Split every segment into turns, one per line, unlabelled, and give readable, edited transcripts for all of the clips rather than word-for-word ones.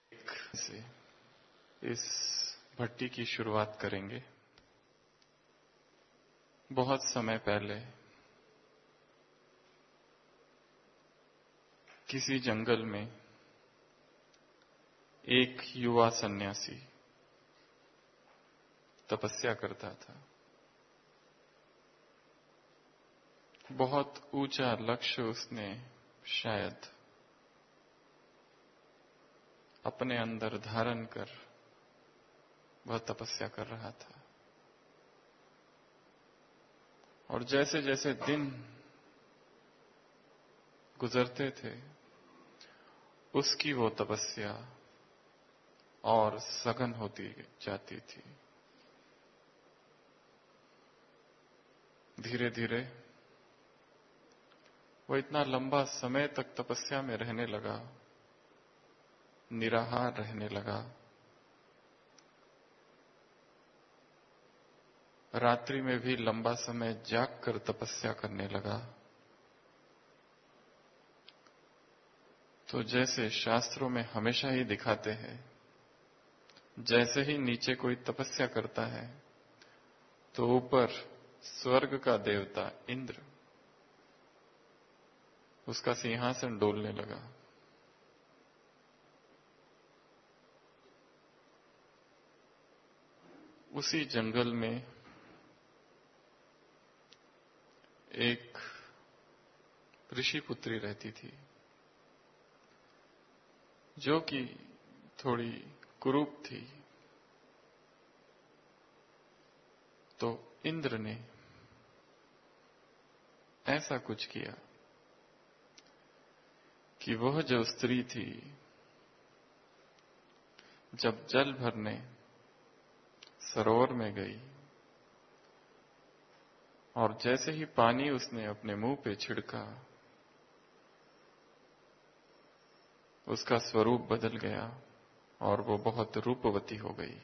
से इस भट्टी की शुरुआत करेंगे। बहुत समय पहले किसी जंगल में एक युवा सन्यासी तपस्या करता था। बहुत ऊंचा लक्ष्य उसने शायद अपने अंदर धारण कर वह तपस्या कर रहा था। और जैसे जैसे दिन गुजरते थे उसकी वो तपस्या और सघन होती जाती थी। धीरे धीरे वो इतना लंबा समय तक तपस्या में रहने लगा, निराहार रहने लगा। रात्रि में भी लंबा समय जाग कर तपस्या करने लगा। तो जैसे शास्त्रों में हमेशा ही दिखाते हैं, जैसे ही नीचे कोई तपस्या करता है तो ऊपर स्वर्ग का देवता इंद्र उसका सिंहासन डोलने लगा। उसी जंगल में एक ऋषि पुत्री रहती थी जो कि थोड़ी कुरूप थी। तो इंद्र ने ऐसा कुछ किया कि वह जो स्त्री थी जब जल भरने सरोवर में गई और जैसे ही पानी उसने अपने मुंह पे छिड़का उसका स्वरूप बदल गया और वो बहुत रूपवती हो गई।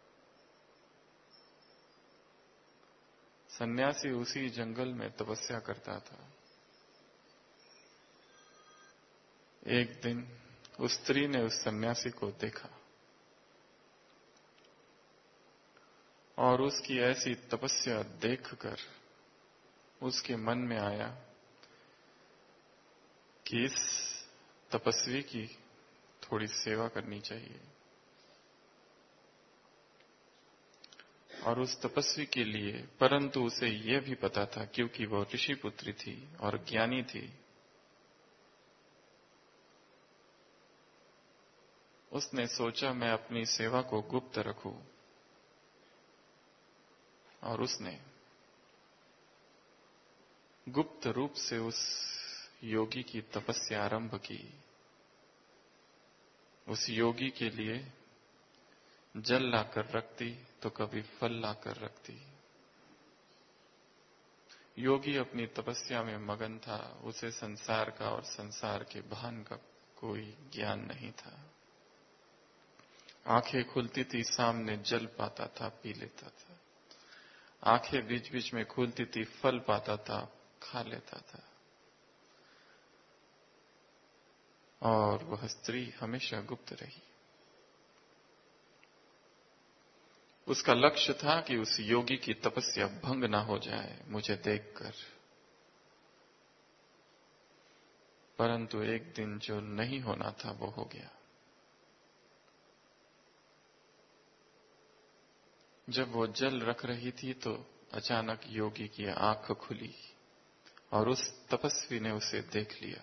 सन्यासी उसी जंगल में तपस्या करता था। एक दिन उस स्त्री ने उस सन्यासी को देखा और उसकी ऐसी तपस्या देखकर उसके मन में आया कि इस तपस्वी की थोड़ी सेवा करनी चाहिए। और उस तपस्वी के लिए, परंतु उसे यह भी पता था क्योंकि वह ऋषि पुत्री थी और ज्ञानी थी, उसने सोचा मैं अपनी सेवा को गुप्त रखूं। और उसने गुप्त रूप से उस योगी की तपस्या आरंभ की। उस योगी के लिए जल लाकर रखती तो कभी फल लाकर रखती। योगी अपनी तपस्या में मगन था। उसे संसार का और संसार के भान का कोई ज्ञान नहीं था। आंखें खुलती थी, सामने जल पाता था, पी लेता था। आंखें बीच बीच में खुलती थी, फल पाता था, खा लेता था। और वह स्त्री हमेशा गुप्त रही। उसका लक्ष्य था कि उस योगी की तपस्या भंग ना हो जाए मुझे देखकर। परंतु एक दिन जो नहीं होना था वो हो गया। जब वो जल रख रही थी तो अचानक योगी की आंख खुली और उस तपस्वी ने उसे देख लिया।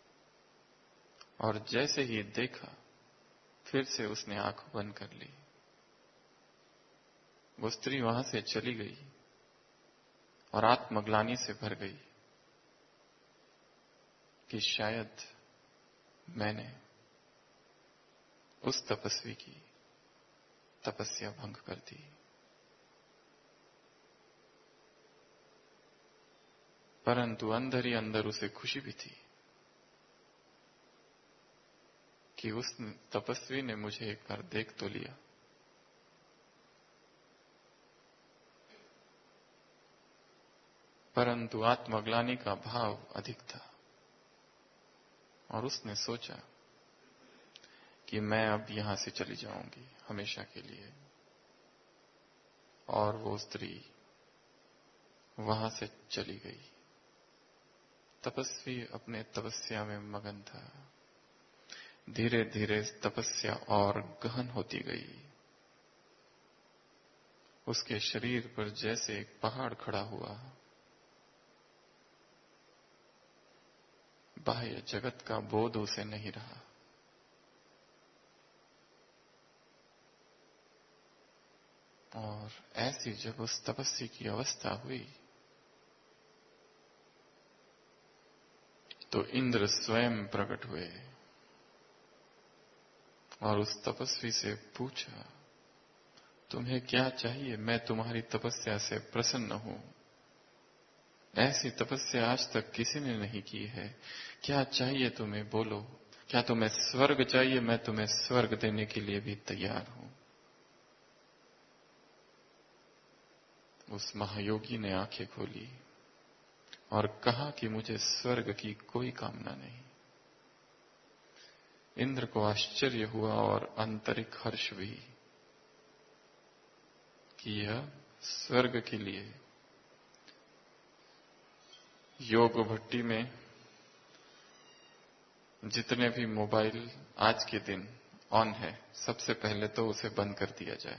और जैसे ही देखा फिर से उसने आंख बंद कर ली। वो स्त्री वहां से चली गई और आत्मग्लानि से भर गई कि शायद मैंने उस तपस्वी की तपस्या भंग कर दी। परंतु अंदर ही अंदर उसे खुशी भी थी कि उस तपस्वी ने मुझे एक बार देख तो लिया। परंतु आत्मग्लानि का भाव अधिक था और उसने सोचा कि मैं अब यहां से चली जाऊंगी हमेशा के लिए। और वो स्त्री वहां से चली गई। तपस्वी अपने तपस्या में मगन था। धीरे धीरे तपस्या और गहन होती गई। उसके शरीर पर जैसे एक पहाड़ खड़ा हुआ। बाह्य जगत का बोध उसे नहीं रहा। और ऐसी जब उस तपस्वी की अवस्था हुई तो इंद्र स्वयं प्रकट हुए और उस तपस्वी से पूछा, तुम्हें क्या चाहिए? मैं तुम्हारी तपस्या से प्रसन्न हूं। ऐसी तपस्या आज तक किसी ने नहीं की है। क्या चाहिए तुम्हें? बोलो। क्या तुम्हें स्वर्ग चाहिए? मैं तुम्हें स्वर्ग देने के लिए भी तैयार हूं। उस महायोगी ने आंखें खोली और कहा कि मुझे स्वर्ग की कोई कामना नहीं। इंद्र को आश्चर्य हुआ और आंतरिक हर्ष भी कि यह स्वर्ग के लिए। योग भट्टी में जितने भी मोबाइल आज के दिन ऑन है, सबसे पहले तो उसे बंद कर दिया जाए।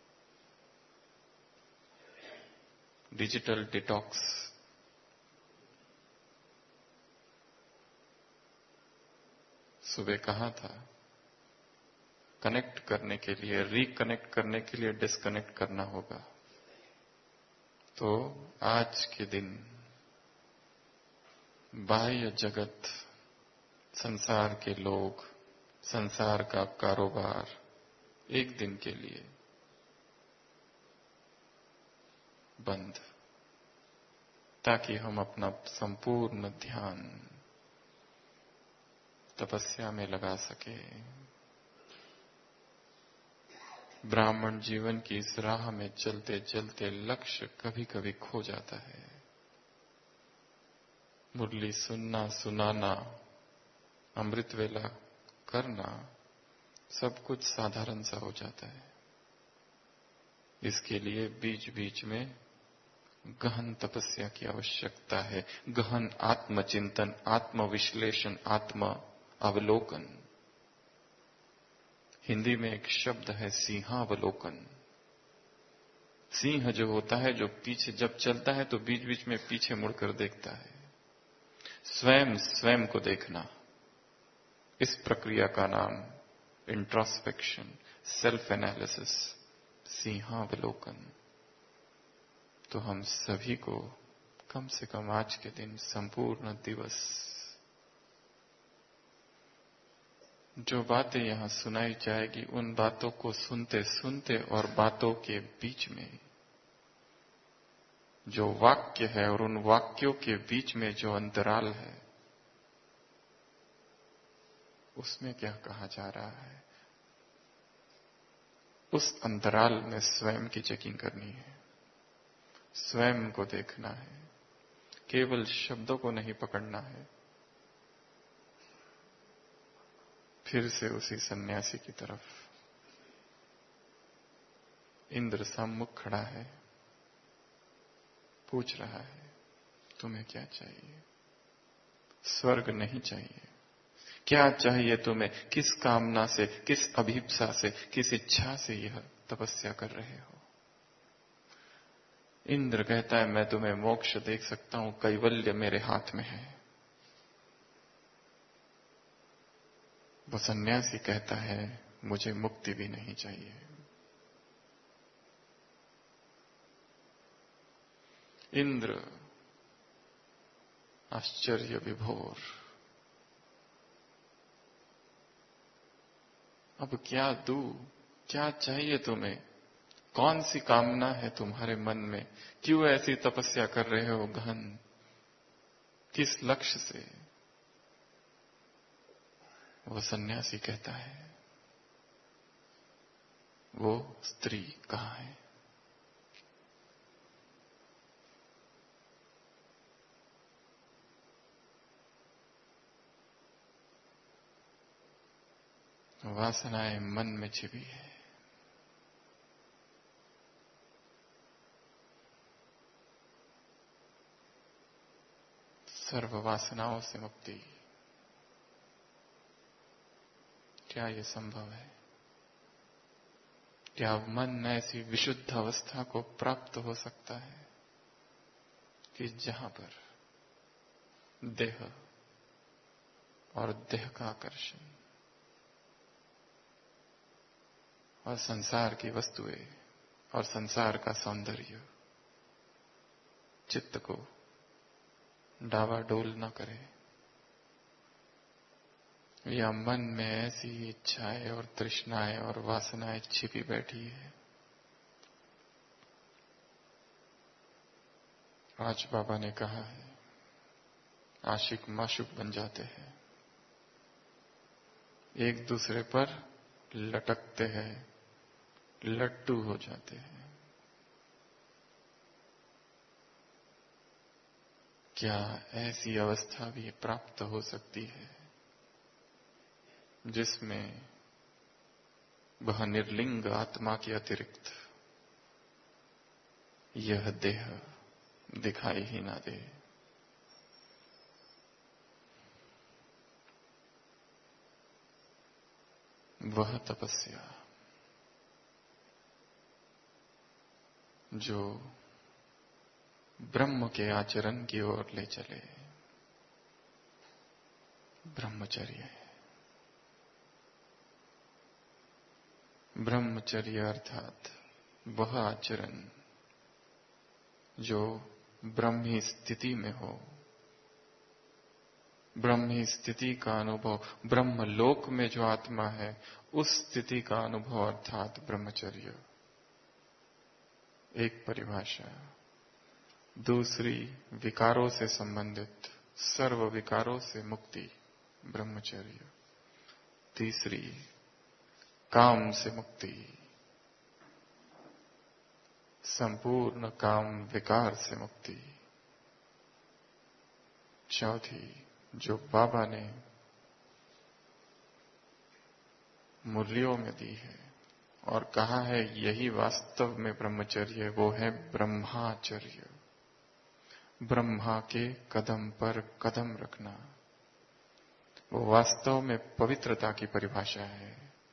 Digital detox. सुबह कहा था, कनेक्ट करने के लिए, रिकनेक्ट करने के लिए डिस्कनेक्ट करना होगा। तो आज के दिन बाह्य जगत, संसार के लोग, संसार का कारोबार एक दिन के लिए बंद, ताकि हम अपना संपूर्ण ध्यान तपस्या में लगा सके। ब्राह्मण जीवन की इस राह में चलते चलते लक्ष्य कभी कभी खो जाता है। मुरली सुनना, सुनाना, अमृत वेला करना, सब कुछ साधारण सा हो जाता है। इसके लिए बीच बीच में गहन तपस्या की आवश्यकता है। गहन आत्मचिंतन, आत्मविश्लेषण, आत्म अवलोकन। हिंदी में एक शब्द है सिंहावलोकन। सिंह जो होता है, जो पीछे जब चलता है तो बीच बीच में पीछे मुड़कर देखता है। स्वयं स्वयं को देखना, इस प्रक्रिया का नाम इंट्रोस्पेक्शन, सेल्फ एनालिसिस, सिंहावलोकन। तो हम सभी को कम से कम आज के दिन संपूर्ण दिवस जो बातें यहां सुनाई जाएगी, उन बातों को सुनते सुनते और बातों के बीच में जो वाक्य है और उन वाक्यों के बीच में जो अंतराल है, उसमें क्या कहा जा रहा है, उस अंतराल में स्वयं की चेकिंग करनी है। स्वयं को देखना है, केवल शब्दों को नहीं पकड़ना है। फिर से उसी सन्यासी की तरफ। इंद्र सम्मुख खड़ा है, पूछ रहा है, तुम्हें क्या चाहिए? स्वर्ग नहीं चाहिए। क्या चाहिए तुम्हें? किस कामना से, किस अभिप्सा से, किस इच्छा से यह तपस्या कर रहे हो? इंद्र कहता है, मैं तुम्हें मोक्ष देख सकता हूं, कैवल्य मेरे हाथ में है। वो सन्यासी कहता है, मुझे मुक्ति भी नहीं चाहिए। इंद्र आश्चर्य विभोर, अब क्या दूं? क्या चाहिए तुम्हें? कौन सी कामना है तुम्हारे मन में? क्यों ऐसी तपस्या कर रहे हो गहन? किस लक्ष्य से? वो सन्यासी कहता है, वो स्त्री कहाँ है? वासनाएं मन में छिपी है। सर्व वासनाओं से मुक्ति, क्या ये संभव है? क्या मन ऐसी विशुद्ध अवस्था को प्राप्त हो सकता है कि जहां पर देह और देह का आकर्षण और संसार की वस्तुएं और संसार का सौंदर्य चित्त को डावाडोल न करे, या मन में ऐसी इच्छाएं और तृष्णाएं और वासनाएं छिपी बैठी है? आज बाबा ने कहा है, आशिक माशूक बन जाते हैं, एक दूसरे पर लटकते हैं, लट्टू हो जाते हैं। क्या ऐसी अवस्था भी प्राप्त हो सकती है जिसमें वह निर्लिंग आत्मा के अतिरिक्त यह देह दिखाई ही ना दे? वह तपस्या जो ब्रह्म के आचरण की ओर ले चले, ब्रह्मचर्य है। ब्रह्मचर्य अर्थात वह आचरण जो ब्रह्मी स्थिति में हो, ब्रह्मी स्थिति का अनुभव, ब्रह्मलोक में जो आत्मा है उस स्थिति का अनुभव अर्थात ब्रह्मचर्य एक परिभाषा। दूसरी, विकारों से संबंधित सर्व विकारों से मुक्ति ब्रह्मचर्य। तीसरी, काम से मुक्ति, संपूर्ण काम विकार से मुक्ति। चौथी, जो बाबा ने मुरलियों में दी है और कहा है यही वास्तव में ब्रह्मचर्य, वो है ब्रह्माचर्य। ब्रह्मा के कदम पर कदम रखना, वो वास्तव में पवित्रता की परिभाषा है।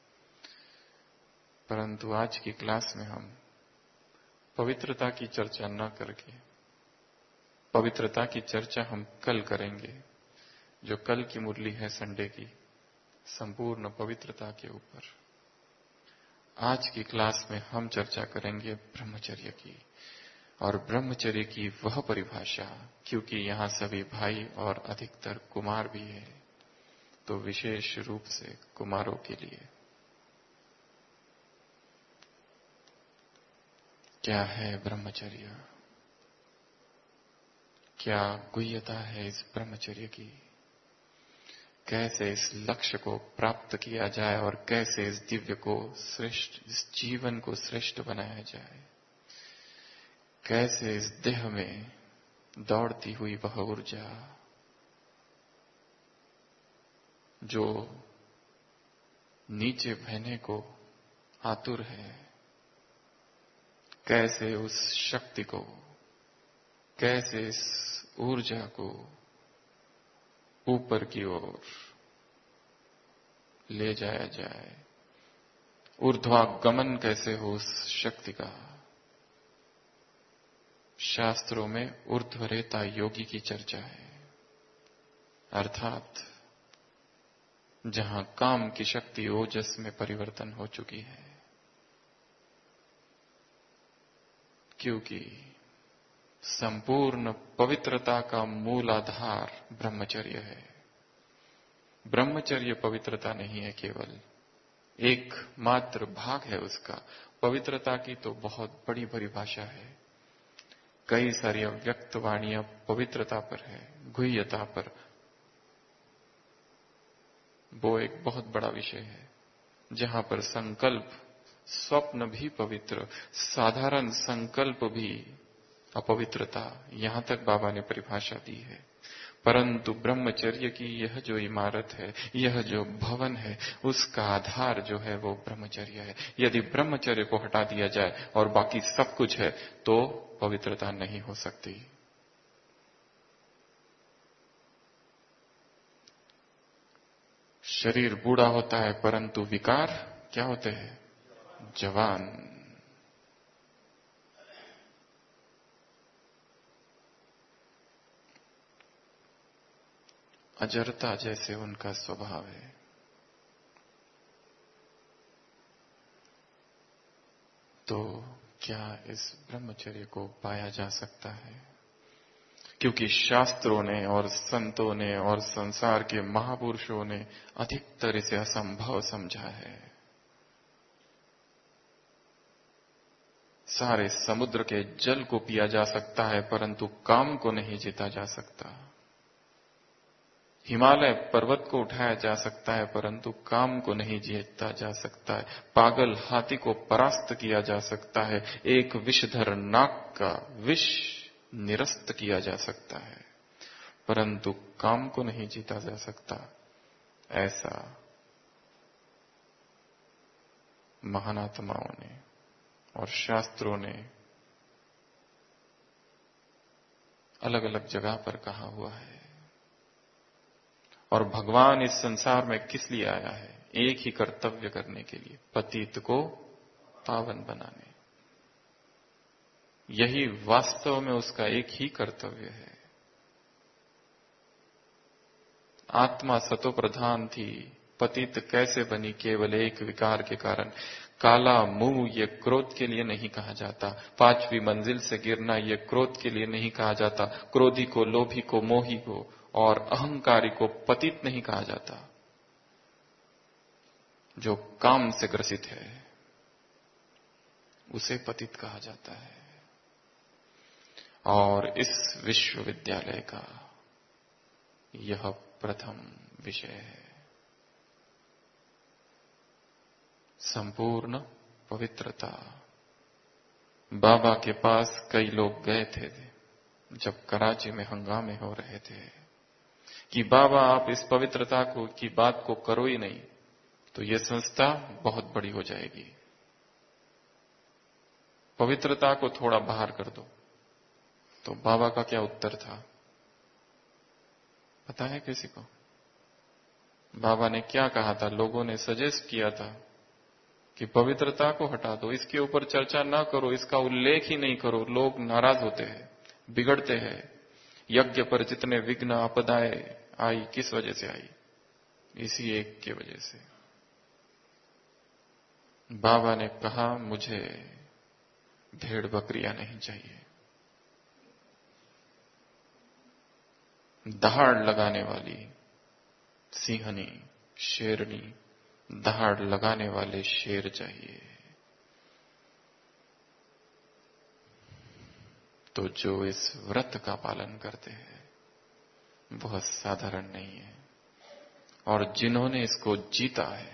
परंतु आज की क्लास में हम पवित्रता की चर्चा न करके, पवित्रता की चर्चा हम कल करेंगे, जो कल की मुरली है संडे की, संपूर्ण पवित्रता के ऊपर। आज की क्लास में हम चर्चा करेंगे ब्रह्मचर्य की, और ब्रह्मचर्य की वह परिभाषा, क्योंकि यहां सभी भाई और अधिकतर कुमार भी है, तो विशेष रूप से कुमारों के लिए क्या है ब्रह्मचर्य? क्या गुह्यता है इस ब्रह्मचर्य की? कैसे इस लक्ष्य को प्राप्त किया जाए और कैसे इस दिव्य को श्रेष्ठ, इस जीवन को श्रेष्ठ बनाया जाए? कैसे इस देह में दौड़ती हुई वह ऊर्जा जो नीचे बहने को आतुर है, कैसे उस शक्ति को, कैसे इस ऊर्जा को ऊपर की ओर ले जाया जाए? ऊर्ध्वागमन कैसे हो उस शक्ति का? शास्त्रों में ऊर्ध्वरेता योगी की चर्चा है, अर्थात जहां काम की शक्ति ओजस में परिवर्तन हो चुकी है, क्योंकि संपूर्ण पवित्रता का मूल आधार ब्रह्मचर्य है। ब्रह्मचर्य पवित्रता नहीं है, केवल एक मात्र भाग है उसका। पवित्रता की तो बहुत बड़ी परिभाषा है, कई सारी अव्यक्त वाणियां पवित्रता पर है, गुह्यता पर। वो एक बहुत बड़ा विषय है जहां पर संकल्प, स्वप्न भी पवित्र, साधारण संकल्प भी अपवित्रता, यहां तक बाबा ने परिभाषा दी है। परंतु ब्रह्मचर्य की यह जो इमारत है, यह जो भवन है, उसका आधार जो है वो ब्रह्मचर्य है। यदि ब्रह्मचर्य को हटा दिया जाए और बाकी सब कुछ है तो पवित्रता नहीं हो सकती। शरीर बूढ़ा होता है परंतु विकार क्या होते हैं? जवान। अजरता जैसे उनका स्वभाव है। तो क्या इस ब्रह्मचर्य को पाया जा सकता है? क्योंकि शास्त्रों ने और संतों ने और संसार के महापुरुषों ने अधिकतर इसे असंभव समझा है। सारे समुद्र के जल को पिया जा सकता है परंतु काम को नहीं जीता जा सकता। हिमालय पर्वत को उठाया जा सकता है परंतु काम को नहीं जीता जा सकता है। पागल हाथी को परास्त किया जा सकता है, एक विषधर नाग का विष निरस्त किया जा सकता है, परंतु काम को नहीं जीता जा सकता। ऐसा महान आत्माओं ने और शास्त्रों ने अलग अलग जगह पर कहा हुआ है। और भगवान इस संसार में किस लिए आया है? एक ही कर्तव्य करने के लिए, पतित को पावन बनाने। यही वास्तव में उसका एक ही कर्तव्य है। आत्मा सतो प्रधान थी, पतित कैसे बनी? केवल एक विकार के कारण। काला मुंह ये क्रोध के लिए नहीं कहा जाता। 5वीं मंजिल से गिरना ये क्रोध के लिए नहीं कहा जाता। क्रोधी को, लोभी को, मोही को और अहंकारी को पतित नहीं कहा जाता। जो काम से ग्रसित है उसे पतित कहा जाता है। और इस विश्वविद्यालय का यह प्रथम विषय है। संपूर्ण पवित्रता। बाबा के पास कई लोग गए थे जब कराची में हंगामे हो रहे थे कि बाबा आप इस पवित्रता को की बात को करो ही नहीं तो यह संस्था बहुत बड़ी हो जाएगी। पवित्रता को थोड़ा बाहर कर दो। तो बाबा का क्या उत्तर था पता है किसी को? बाबा ने क्या कहा था? लोगों ने सजेस्ट किया था कि पवित्रता को हटा दो, इसके ऊपर चर्चा ना करो, इसका उल्लेख ही नहीं करो। लोग नाराज होते हैं, बिगड़ते हैं। यज्ञ पर जितने विघ्न आपदाएं आई, किस वजह से आई? इसी एक के वजह से। बाबा ने कहा मुझे भेड़ बकरियां नहीं चाहिए। दहाड़ लगाने वाली सिंहनी, शेरनी, दहाड़ लगाने वाले शेर चाहिए। तो जो इस व्रत का पालन करते हैं वह साधारण नहीं है। और जिन्होंने इसको जीता है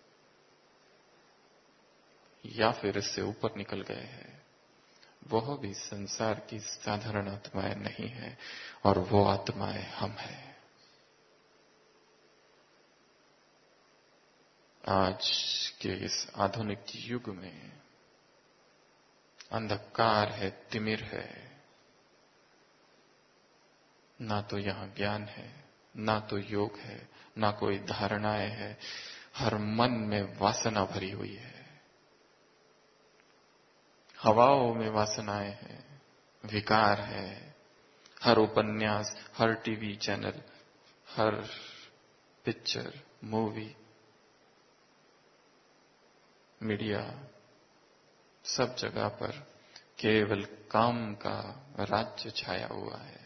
या फिर इससे ऊपर निकल गए हैं वह भी संसार की साधारण आत्माएं नहीं है। और वो आत्माएं हम हैं। आज के इस आधुनिक युग में अंधकार है, तिमिर है। ना तो यहां ज्ञान है, ना तो योग है, ना कोई धारणाएं है। हर मन में वासना भरी हुई है। हवाओं में वासनाएं हैं, विकार है। हर उपन्यास, हर टीवी चैनल, हर पिक्चर, मूवी, मीडिया, सब जगह पर केवल काम का राज्य छाया हुआ है।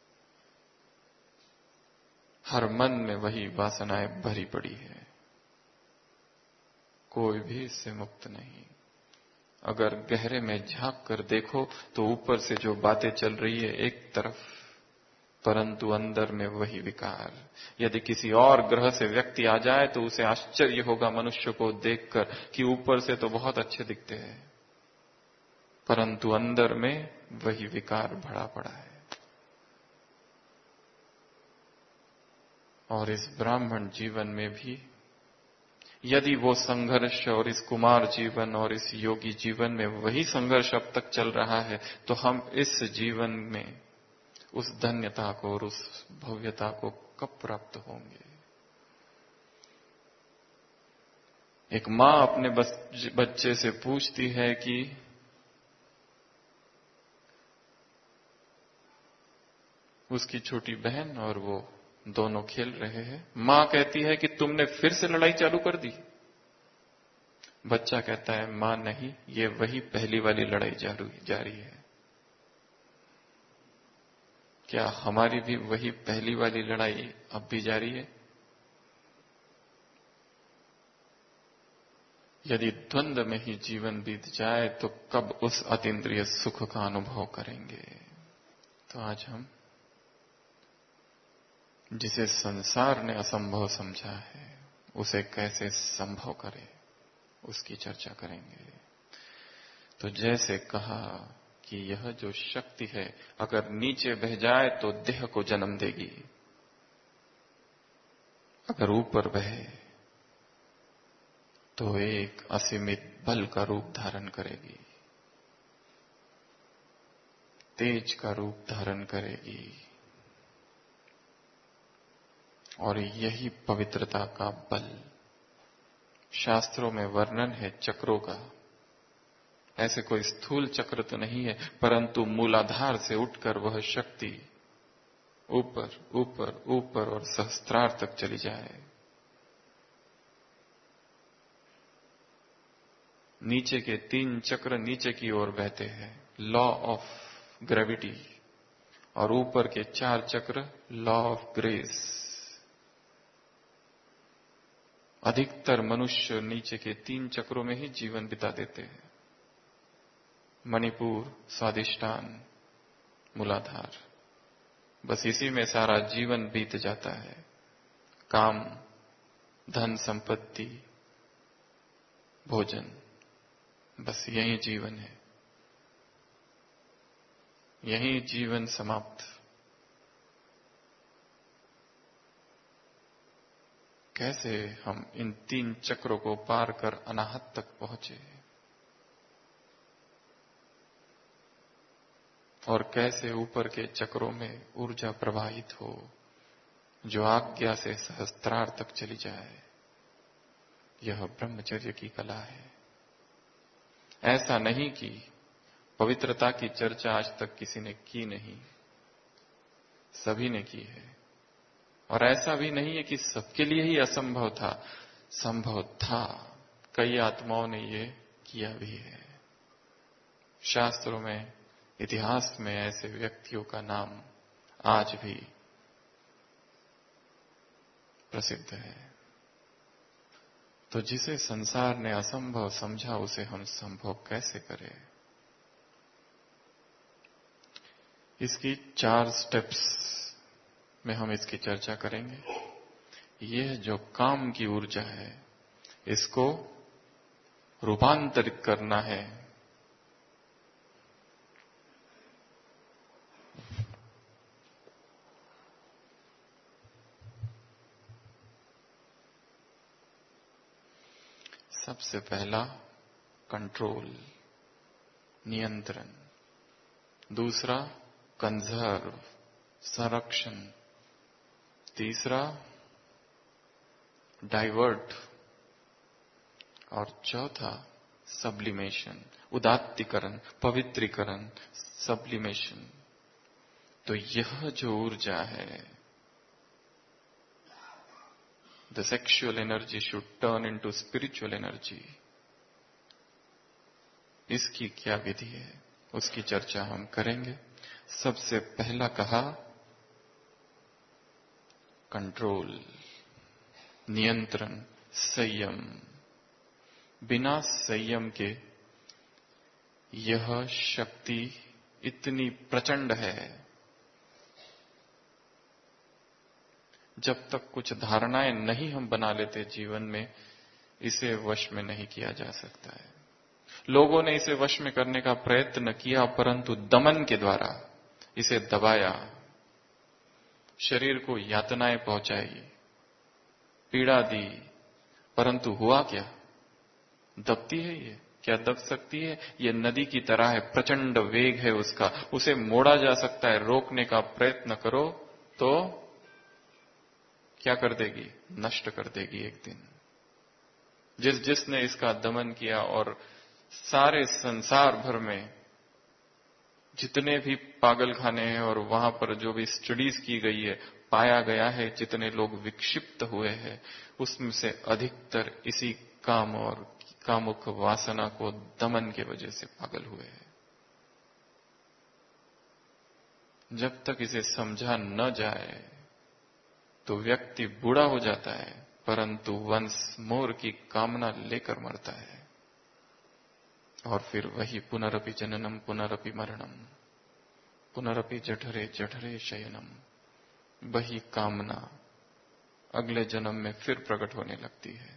हर मन में वही वासनाएं भरी पड़ी है। कोई भी इससे मुक्त नहीं। अगर गहरे में झांक कर देखो तो ऊपर से जो बातें चल रही है एक तरफ, परंतु अंदर में वही विकार। यदि किसी और ग्रह से व्यक्ति आ जाए तो उसे आश्चर्य होगा मनुष्य को देखकर कि ऊपर से तो बहुत अच्छे दिखते हैं परंतु अंदर में वही विकार भरा पड़ा है। और इस ब्राह्मण जीवन में भी यदि वो संघर्ष और इस कुमार जीवन और इस योगी जीवन में वही संघर्ष अब तक चल रहा है, तो हम इस जीवन में उस धन्यता को और उस भव्यता को कब प्राप्त होंगे? एक मां अपने बच्चे से पूछती है कि उसकी छोटी बहन और वो दोनों खेल रहे हैं। मां कहती है कि तुमने फिर से लड़ाई चालू कर दी। बच्चा कहता है, मां नहीं, ये वही पहली वाली लड़ाई जारी है। क्या हमारी भी वही पहली वाली लड़ाई अब भी जारी है? यदि द्वंद्व में ही जीवन बीत जाए तो कब उस अतीन्द्रिय सुख का अनुभव करेंगे? तो आज हम जिसे संसार ने असंभव समझा है, उसे कैसे संभव करे, उसकी चर्चा करेंगे। तो जैसे कहा कि यह जो शक्ति है, अगर नीचे बह जाए तो देह को जन्म देगी, अगर ऊपर बहे तो एक असीमित बल का रूप धारण करेगी, तेज का रूप धारण करेगी। और यही पवित्रता का बल। शास्त्रों में वर्णन है चक्रों का। ऐसे कोई स्थूल चक्र तो नहीं है, परंतु मूलाधार से उठकर वह शक्ति ऊपर ऊपर ऊपर और सहस्त्रार तक चली जाए। नीचे के 3 चक्र नीचे की ओर बहते हैं, लॉ ऑफ ग्रेविटी, और ऊपर के 4 चक्र लॉ ऑफ ग्रेस। अधिकतर मनुष्य नीचे के 3 चक्रों में ही जीवन बिता देते हैं, मणिपुर, स्वादिष्ठान, मूलाधार। बस इसी में सारा जीवन बीत जाता है। काम, धन संपत्ति, भोजन, बस यही जीवन है, यही जीवन समाप्त। कैसे हम इन 3 चक्रों को पार कर अनाहत तक पहुंचे, और कैसे ऊपर के चक्रों में ऊर्जा प्रवाहित हो जो आज्ञा से सहस्त्रार तक चली जाए। यह ब्रह्मचर्य की कला है। ऐसा नहीं कि पवित्रता की चर्चा आज तक किसी ने की नहीं, सभी ने की है। और ऐसा भी नहीं है कि सबके लिए ही असंभव था, संभव था। कई आत्माओं ने ये किया भी है। शास्त्रों में, इतिहास में ऐसे व्यक्तियों का नाम आज भी प्रसिद्ध है। तो जिसे संसार ने असंभव समझा, उसे हम संभव कैसे करें? इसकी 4 स्टेप्स में हम इसकी चर्चा करेंगे। यह जो काम की ऊर्जा है, इसको रूपांतरित करना है। सबसे पहला कंट्रोल, नियंत्रण। दूसरा कंजर्व, संरक्षण। तीसरा डाइवर्ट, और चौथा सब्लिमेशन, उदात्तीकरण, पवित्रीकरण, सब्लिमेशन। तो यह जो ऊर्जा है, the sexual energy should turn into spiritual energy. इसकी क्या विधि है, उसकी चर्चा हम करेंगे। सबसे पहला कहा कंट्रोल, नियंत्रण, संयम। बिना संयम के यह शक्ति इतनी प्रचंड है, जब तक कुछ धारणाएं नहीं हम बना लेते जीवन में, इसे वश में नहीं किया जा सकता है। लोगों ने इसे वश में करने का प्रयत्न किया, परंतु दमन के द्वारा इसे दबाया, शरीर को यातनाएं पहुंचाई, पीड़ा दी, परंतु हुआ क्या? दबती है ये? क्या दब सकती है? ये नदी की तरह है, प्रचंड वेग है उसका, उसे मोड़ा जा सकता है। रोकने का प्रयत्न करो तो क्या कर देगी? नष्ट कर देगी एक दिन। जिसने इसका दमन किया, और सारे संसार भर में जितने भी पागलखाने हैं और वहां पर जो भी स्टडीज की गई है, पाया गया है जितने लोग विक्षिप्त हुए हैं, उसमें से अधिकतर इसी काम और कामुक वासना को दमन के वजह से पागल हुए हैं। जब तक इसे समझा न जाए तो व्यक्ति बूढ़ा हो जाता है, परंतु वंस मोर की कामना लेकर मरता है। और फिर वही पुनरपि जननम पुनरपि मरणम पुनरपि जठरे जठरे शयनम, वही कामना अगले जन्म में फिर प्रकट होने लगती है।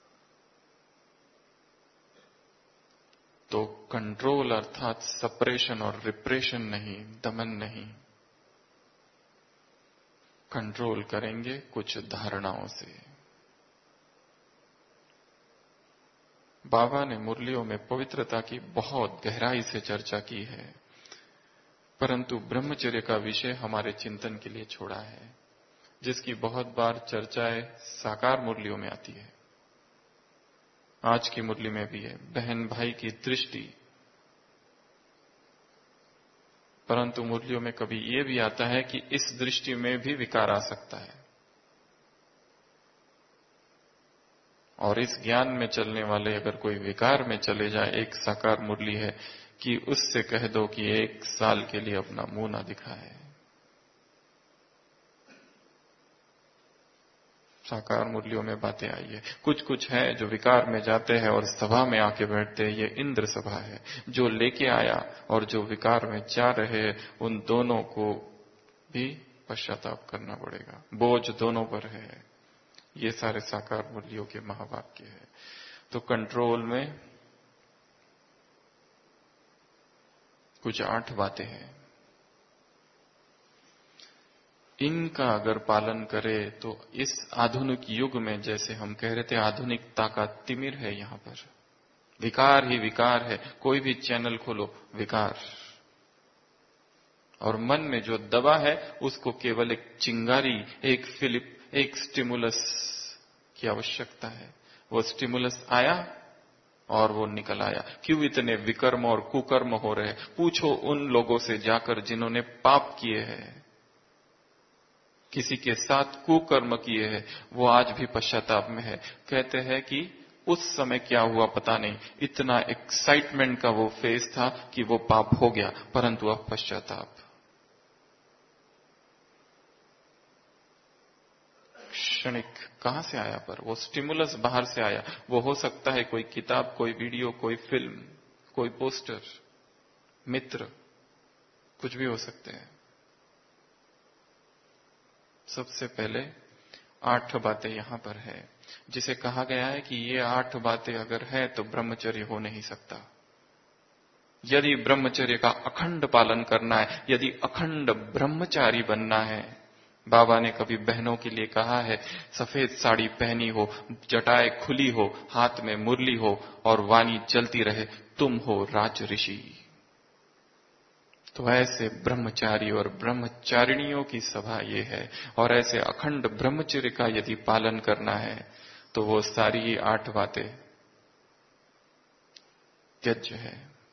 तो कंट्रोल अर्थात सपरेशन और रिप्रेशन नहीं, दमन नहीं। कंट्रोल करेंगे कुछ धारणाओं से। बाबा ने मुरलियों में पवित्रता की बहुत गहराई से चर्चा की है, परंतु ब्रह्मचर्य का विषय हमारे चिंतन के लिए छोड़ा है, जिसकी बहुत बार चर्चाएं साकार मुरलियों में आती है। आज की मुरली में भी है बहन भाई की दृष्टि, परंतु मुरलियों में कभी यह भी आता है कि इस दृष्टि में भी विकार आ सकता है। और इस ज्ञान में चलने वाले अगर कोई विकार में चले जाए, एक साकार मुरली है कि उससे कह दो कि 1 साल के लिए अपना मुंह ना दिखाए। साकार मुरलियों में बातें आई है। कुछ कुछ है जो विकार में जाते हैं और सभा में आके बैठते हैं। ये इंद्र सभा है। जो लेके आया और जो विकार में जा रहे हैं, उन दोनों को भी पश्चाताप करना पड़ेगा। बोझ दोनों पर है। ये सारे साकार मुरलियों के महावाक्य है। तो कंट्रोल में कुछ 8 बातें हैं। इनका अगर पालन करे तो इस आधुनिक युग में, जैसे हम कह रहे थे, आधुनिकता का तिमिर है। यहां पर विकार ही विकार है। कोई भी चैनल खोलो, विकार। और मन में जो दबा है उसको केवल एक चिंगारी, एक फिलिप, एक स्टिमुलस की आवश्यकता है। वो स्टिमुलस आया और वो निकल आया। क्यों इतने विकर्म और कुकर्म हो रहे? पूछो उन लोगों से जाकर जिन्होंने पाप किए हैं, किसी के साथ कुकर्म किए हैं, वो आज भी पश्चाताप में है। कहते हैं कि उस समय क्या हुआ पता नहीं, इतना एक्साइटमेंट का वो फेज था कि वो पाप हो गया, परंतु अब पश्चाताप। क्षणिक कहां से आया? पर वो स्टिमुलस बाहर से आया। वो हो सकता है कोई किताब, कोई वीडियो, कोई फिल्म, कोई पोस्टर, मित्र, कुछ भी हो सकते हैं। सबसे पहले 8 बातें यहां पर है, जिसे कहा गया है कि ये 8 बातें अगर है तो ब्रह्मचर्य हो नहीं सकता। यदि ब्रह्मचर्य का अखंड पालन करना है, यदि अखंड ब्रह्मचारी बनना है, बाबा ने कभी बहनों के लिए कहा है, सफेद साड़ी पहनी हो, जटाएं खुली हो, हाथ में मुरली हो और वाणी चलती रहे, तुम हो राज ऋषि। तो ऐसे ब्रह्मचारी और ब्रह्मचारिणियों की सभा ये है। और ऐसे अखंड ब्रह्मचर्य का यदि पालन करना है तो वो सारी 8 बातें त्यज्य है।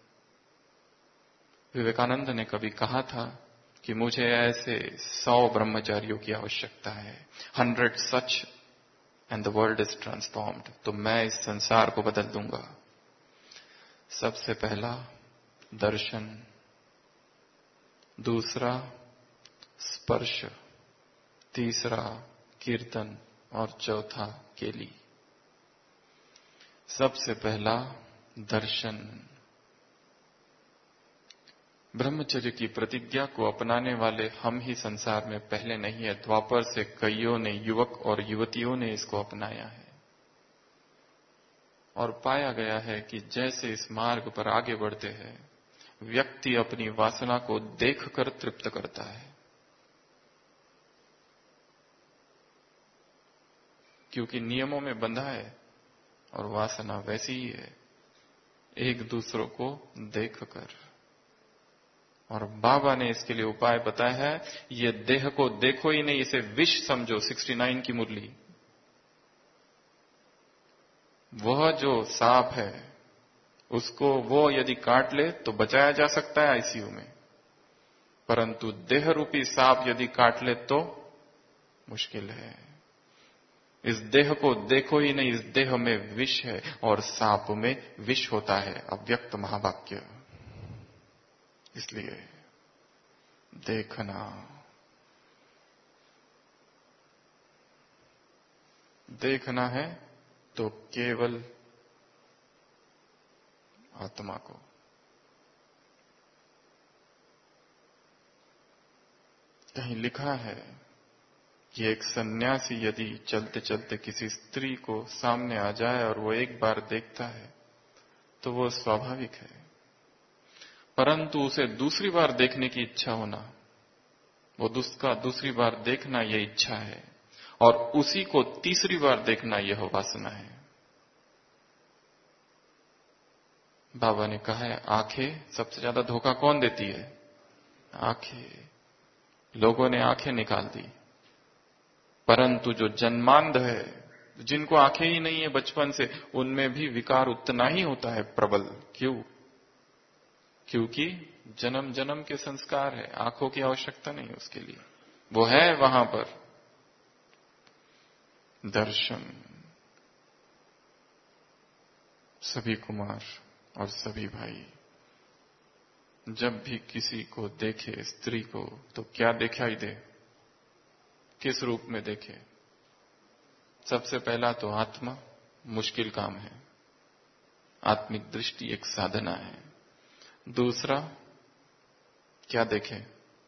विवेकानंद ने कभी कहा था कि मुझे ऐसे 100 ब्रह्मचारियों की आवश्यकता है, 100 सच and the world is transformed, तो मैं इस संसार को बदल दूंगा। सबसे पहला दर्शन, दूसरा स्पर्श, तीसरा कीर्तन और चौथा केली। सबसे पहला दर्शन। ब्रह्मचर्य की प्रतिज्ञा को अपनाने वाले हम ही संसार में पहले नहीं है। द्वापर से कईयों ने, युवक और युवतियों ने इसको अपनाया है। और पाया गया है कि जैसे इस मार्ग पर आगे बढ़ते हैं, व्यक्ति अपनी वासना को देखकर तृप्त करता है। क्योंकि नियमों में बंधा है और वासना वैसी ही है, एक दूसरों को देखकर। और बाबा ने इसके लिए उपाय बताया है, ये देह को देखो ही नहीं, इसे विष समझो। 69 की मुरली। वह जो सांप है उसको वो यदि काट ले तो बचाया जा सकता है आईसीयू में, परंतु देह रूपी सांप यदि काट ले तो मुश्किल है। इस देह को देखो ही नहीं, इस देह में विष है और सांप में विष होता है, अव्यक्त महावाक्य। इसलिए देखना, देखना है तो केवल आत्मा को। कहीं लिखा है कि एक सन्यासी यदि चलते चलते किसी स्त्री को सामने आ जाए और वो एक बार देखता है तो वो स्वाभाविक है, परंतु उसे दूसरी बार देखने की इच्छा होना, वो दूसरी बार देखना ये इच्छा है, और उसी को तीसरी बार देखना यह वासना है। बाबा ने कहा है, आंखें सबसे ज्यादा धोखा कौन देती है? आंखें। लोगों ने आंखें निकाल दी, परंतु जो जन्मांध है, जिनको आंखें ही नहीं है बचपन से, उनमें भी विकार उतना ही होता है प्रबल। क्यों? क्योंकि जन्म जन्म के संस्कार है, आंखों की आवश्यकता नहीं उसके लिए, वो है वहां पर। दर्शन। सभी कुमार और सभी भाई जब भी किसी को देखे, स्त्री को, तो क्या दिखाई दे? किस रूप में देखे? सबसे पहला तो आत्मा, मुश्किल काम है, आत्मिक दृष्टि एक साधना है। दूसरा क्या देखे?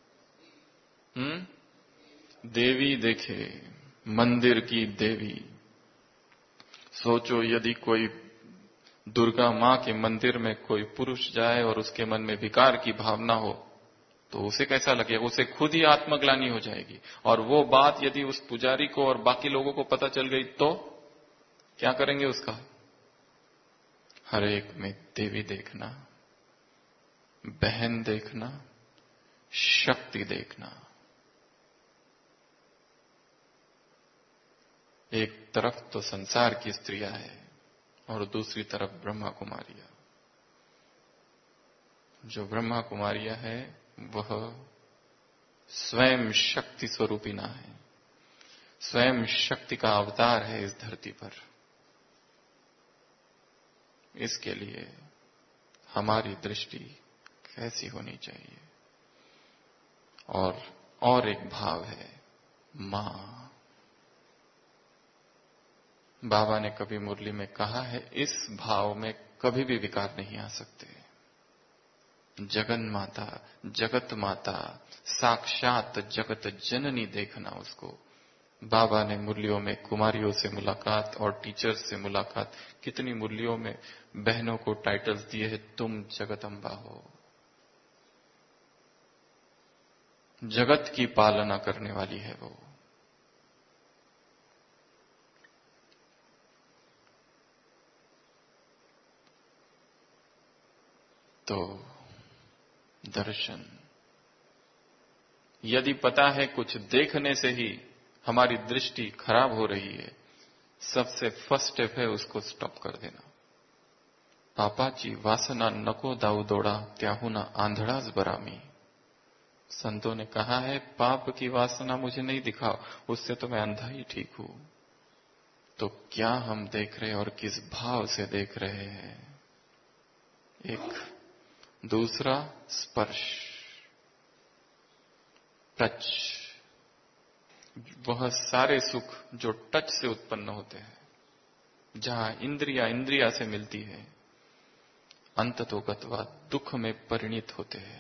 देवी देखे, मंदिर की देवी। सोचो यदि कोई दुर्गा मां के मंदिर में कोई पुरुष जाए और उसके मन में विकार की भावना हो तो उसे कैसा लगेगा? उसे खुद ही आत्मग्लानि हो जाएगी। और वो बात यदि उस पुजारी को और बाकी लोगों को पता चल गई तो क्या करेंगे उसका? हर एक में देवी देखना, बहन देखना, शक्ति देखना। एक तरफ तो संसार की स्त्रियां है और दूसरी तरफ ब्रह्मा कुमारियां। जो ब्रह्मा कुमारियां है वह स्वयं शक्ति स्वरूपिना है, स्वयं शक्ति का अवतार है इस धरती पर। इसके लिए हमारी दृष्टि कैसी होनी चाहिए? और एक भाव है मां। बाबा ने कभी मुरली में कहा है, इस भाव में कभी भी विकार नहीं आ सकते। जगन माता, जगत माता, साक्षात जगत जननी देखना उसको। बाबा ने मुरलियों में कुमारियों से मुलाकात और टीचर्स से मुलाकात, कितनी मुरलियों में बहनों को टाइटल्स दिए हैं, तुम जगदम्बा हो, जगत की पालना करने वाली है वो। तो दर्शन, यदि पता है कुछ देखने से ही हमारी दृष्टि खराब हो रही है, सबसे फर्स्ट स्टेप है उसको स्टॉप कर देना। पापाची वासना नको दाऊ दौड़ा, त्याहू ना आंधड़ास बरामी। संतों ने कहा है, पाप की वासना मुझे नहीं दिखाओ, उससे तो मैं अंधा ही ठीक हूं। तो क्या हम देख रहे हैं और किस भाव से देख रहे हैं? एक दूसरा स्पर्श, टच। वह सारे सुख जो टच से उत्पन्न होते हैं, जहां इंद्रिया से मिलती है, अंततोगत्वा दुख में परिणित होते हैं।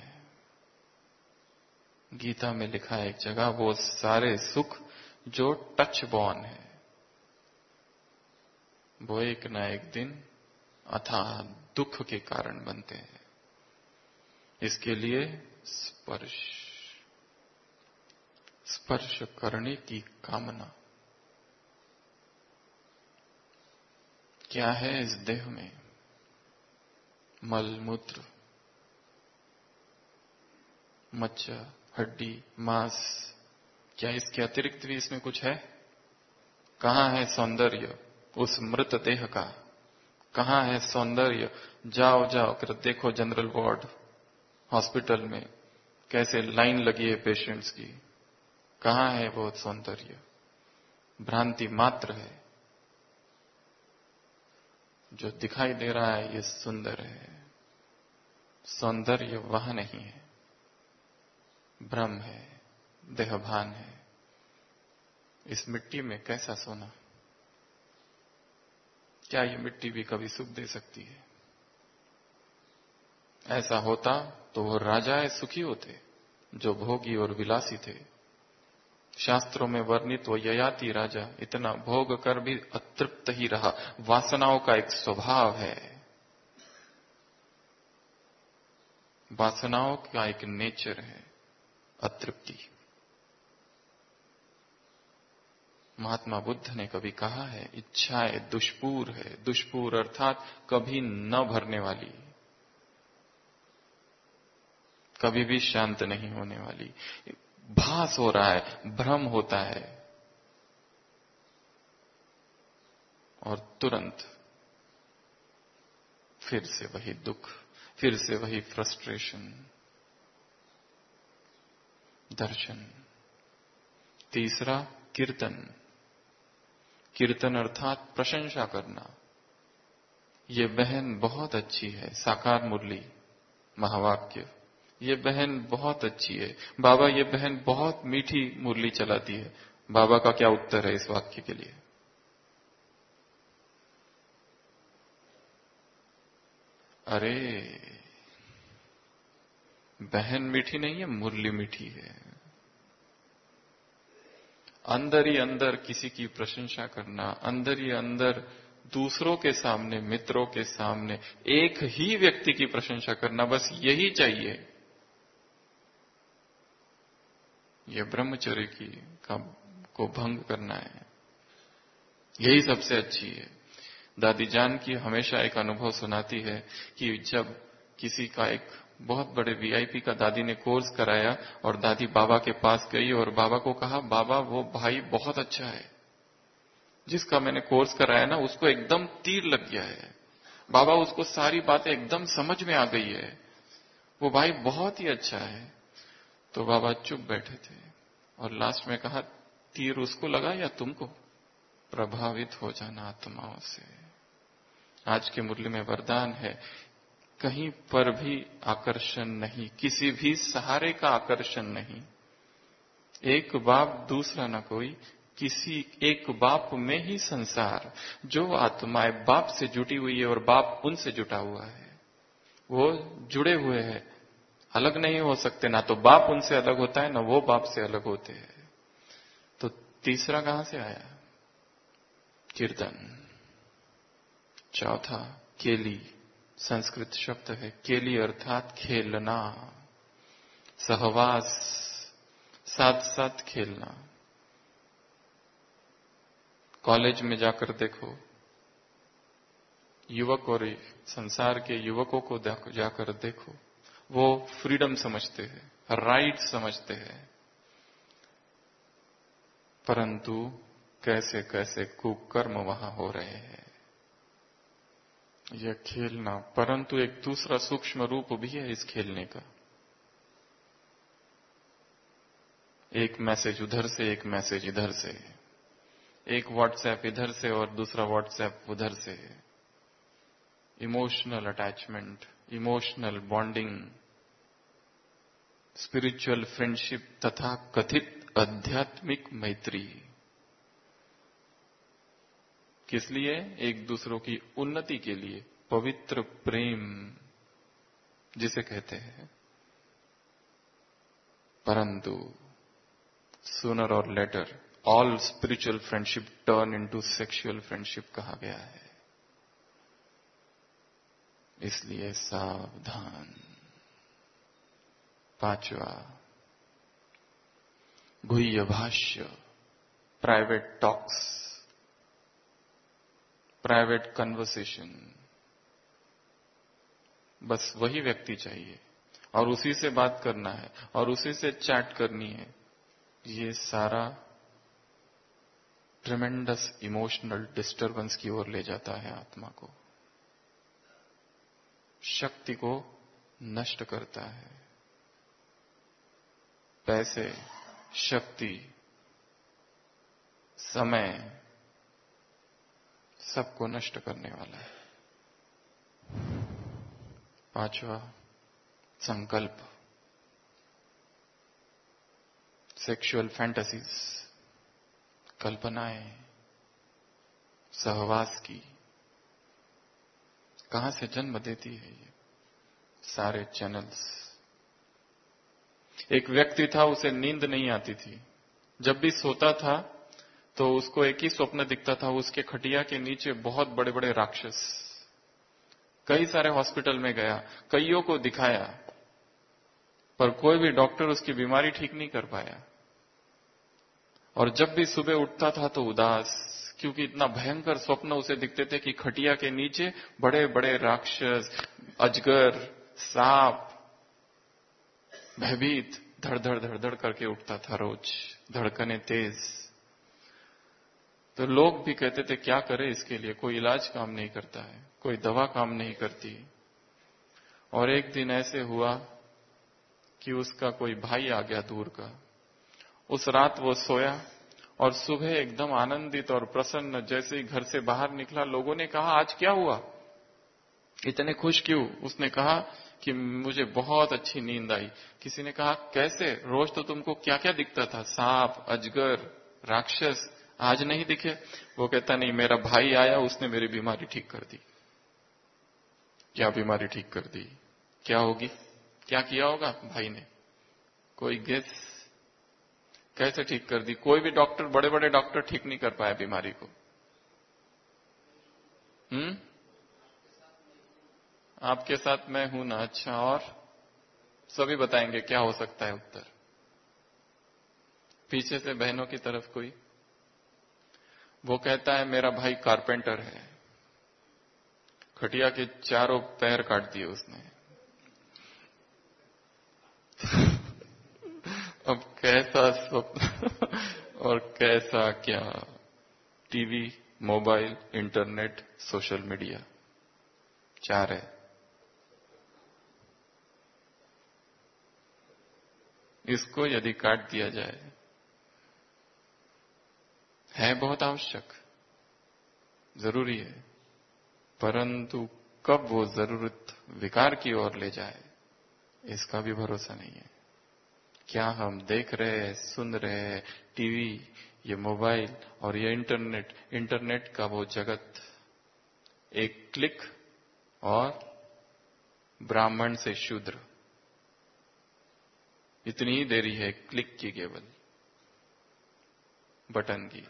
गीता में लिखा है एक जगह, वो सारे सुख जो टच बॉर्न है, वो एक ना एक दिन अथाह दुख के कारण बनते हैं। इसके लिए स्पर्श करने की कामना। क्या है इस देह में? मल मूत्र, मज्जा, हड्डी, मांस, क्या इसके अतिरिक्त भी इसमें कुछ है? कहां है सौंदर्य उस मृत देह का? कहां है सौंदर्य? जाओ जाओ कर देखो जनरल वार्ड हॉस्पिटल में कैसे लाइन लगी है पेशेंट्स की। कहां है वो सौंदर्य? भ्रांति मात्र है। जो दिखाई दे रहा है ये सुंदर है, सौंदर्य वह नहीं है, भ्रम है, देहभान है। इस मिट्टी में कैसा सोना? क्या ये मिट्टी भी कभी सुख दे सकती है? ऐसा होता तो वो राजाएं सुखी होते जो भोगी और विलासी थे। शास्त्रों में वर्णित वो ययाति राजा इतना भोग कर भी अतृप्त ही रहा। वासनाओं का एक स्वभाव है, वासनाओं का एक नेचर है, अतृप्ति। महात्मा बुद्ध ने कभी कहा है, इच्छाएं दुष्पूर है। दुष्पूर अर्थात कभी न भरने वाली, कभी भी शांत नहीं होने वाली। भास हो रहा है, भ्रम होता है और तुरंत फिर से वही दुख, फिर से वही फ्रस्ट्रेशन। दर्शन। तीसरा कीर्तन। कीर्तन अर्थात प्रशंसा करना। ये बहन बहुत अच्छी है, साकार मुरली महावाक्य। ये बहन बहुत अच्छी है बाबा, ये बहन बहुत मीठी मुरली चलाती है। बाबा का क्या उत्तर है इस वाक्य के लिए? अरे बहन मीठी नहीं है, मुरली मीठी है। अंदर ही अंदर किसी की प्रशंसा करना, अंदर ही अंदर दूसरों के सामने, मित्रों के सामने एक ही व्यक्ति की प्रशंसा करना, बस यही चाहिए। यह ब्रह्मचर्य को भंग करना है, यही सबसे अच्छी है। दादी जान की हमेशा एक अनुभव सुनाती है कि जब किसी का एक बहुत बड़े वीआईपी का दादी ने कोर्स कराया और दादी बाबा के पास गई और बाबा को कहा, बाबा वो भाई बहुत अच्छा है, जिसका मैंने कोर्स कराया ना उसको एकदम तीर लग गया है। बाबा उसको सारी बातें एकदम समझ में आ गई है, वो भाई बहुत ही अच्छा है। तो बाबा चुप बैठे थे और लास्ट में कहा, तीर उसको लगा या तुमको? प्रभावित हो जाना आत्माओं से। आज की मुरली में वरदान है, कहीं पर भी आकर्षण नहीं, किसी भी सहारे का आकर्षण नहीं। एक बाप दूसरा न कोई, किसी एक बाप में ही संसार। जो आत्माएं बाप से जुटी हुई है और बाप उनसे जुटा हुआ है, वो जुड़े हुए हैं, अलग नहीं हो सकते। ना तो बाप उनसे अलग होता है, ना वो बाप से अलग होते हैं। तो तीसरा कहां से आया? कीर्तन। चौथा केली, संस्कृत शब्द है केली अर्थात खेलना, सहवास, साथ साथ खेलना। कॉलेज में जाकर देखो, युवक और संसार के युवकों को जाकर देखो, वो फ्रीडम समझते हैं, राइट समझते हैं, परंतु कैसे कैसे कुकर्म वहां हो रहे हैं। यह खेलना, परंतु एक दूसरा सूक्ष्म रूप भी है इस खेलने का। एक मैसेज उधर से, एक मैसेज इधर से, एक व्हाट्सएप इधर से और दूसरा व्हाट्सएप उधर से। Emotional attachment, emotional bonding, spiritual friendship तथा कथित आध्यात्मिक मैत्री। किस लिए? एक दूसरों की उन्नति के लिए। पवित्र प्रेम जिसे कहते हैं। परंतु सूनर और later all spiritual friendship turn into sexual friendship कहा गया है। इसलिए सावधान। पांचवा गुह्य भाष्य, प्राइवेट टॉक्स, प्राइवेट कन्वर्सेशन, बस वही व्यक्ति चाहिए और उसी से बात करना है और उसी से चैट करनी है। ये सारा ट्रेमेंडस इमोशनल डिस्टरबेंस की ओर ले जाता है आत्मा को, शक्ति को नष्ट करता है। पैसे, शक्ति, समय सबको नष्ट करने वाला है। पांचवा, संकल्प, सेक्सुअल फैंटेसीज, कल्पनाएं, सहवास की कहां से जन्म देती है ये सारे चैनल्स। एक व्यक्ति था, उसे नींद नहीं आती थी। जब भी सोता था तो उसको एक ही स्वप्न दिखता था, उसके खटिया के नीचे बहुत बड़े बड़े राक्षस। कई सारे हॉस्पिटल में गया, कईयों को दिखाया, पर कोई भी डॉक्टर उसकी बीमारी ठीक नहीं कर पाया। और जब भी सुबह उठता था तो उदास, क्योंकि इतना भयंकर स्वप्न उसे दिखते थे कि खटिया के नीचे बड़े बड़े राक्षस, अजगर, सांप, भयभीत धड़ धड़ धड़ धड़ करके उठता था रोज, धड़कने तेज। तो लोग भी कहते थे क्या करे इसके लिए, कोई इलाज काम नहीं करता है, कोई दवा काम नहीं करती। और एक दिन ऐसे हुआ कि उसका कोई भाई आ गया दूर का। उस रात वो सोया और सुबह एकदम आनंदित और प्रसन्न, जैसे ही घर से बाहर निकला, लोगों ने कहा आज क्या हुआ, इतने खुश क्यों? उसने कहा कि मुझे बहुत अच्छी नींद आई। किसी ने कहा कैसे, रोज तो तुमको क्या क्या दिखता था, सांप, अजगर, राक्षस, आज नहीं दिखे? वो कहता नहीं, मेरा भाई आया, उसने मेरी बीमारी ठीक कर दी। क्या बीमारी ठीक कर दी? क्या होगी, क्या किया होगा भाई ने? कोई गेस? कैसे ठीक कर दी? कोई भी डॉक्टर, बड़े बड़े डॉक्टर ठीक नहीं कर पाया बीमारी को। आपके साथ मैं हूं ना। अच्छा, और सभी बताएंगे क्या हो सकता है उत्तर। पीछे से बहनों की तरफ कोई? वो कहता है मेरा भाई कारपेंटर है, खटिया के चारों पैर काट दिए उसने। अब कैसा स्वप्न और कैसा क्या, TV, mobile, internet, social media, चार है। इसको यदि काट दिया जाए, है बहुत आवश्यक, जरूरी है, परंतु कब वो जरूरत विकार की ओर ले जाए इसका भी भरोसा नहीं है। क्या हम देख रहे हैं, सुन रहे हैं, टीवी, ये मोबाइल और ये इंटरनेट का वो जगत, एक क्लिक और ब्राह्मण से शूद्र, इतनी ही देरी है क्लिक की, केवल बटन की।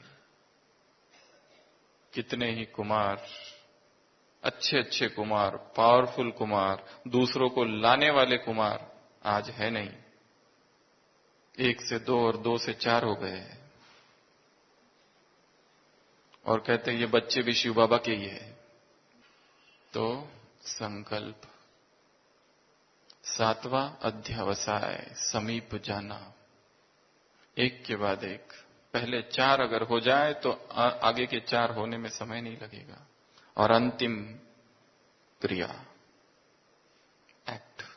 कितने ही कुमार, अच्छे अच्छे कुमार, पावरफुल कुमार, दूसरों को लाने वाले कुमार आज है नहीं। 1 से 2 और 2 से 4 हो गए हैं। और कहते हैं ये बच्चे भी शिव बाबा के ही है। तो संकल्प। 7वां अध्यावसाय, समीप जाना, एक के बाद एक। पहले 4 अगर हो जाए तो आगे के 4 होने में समय नहीं लगेगा। और अंतिम क्रिया, एक्ट।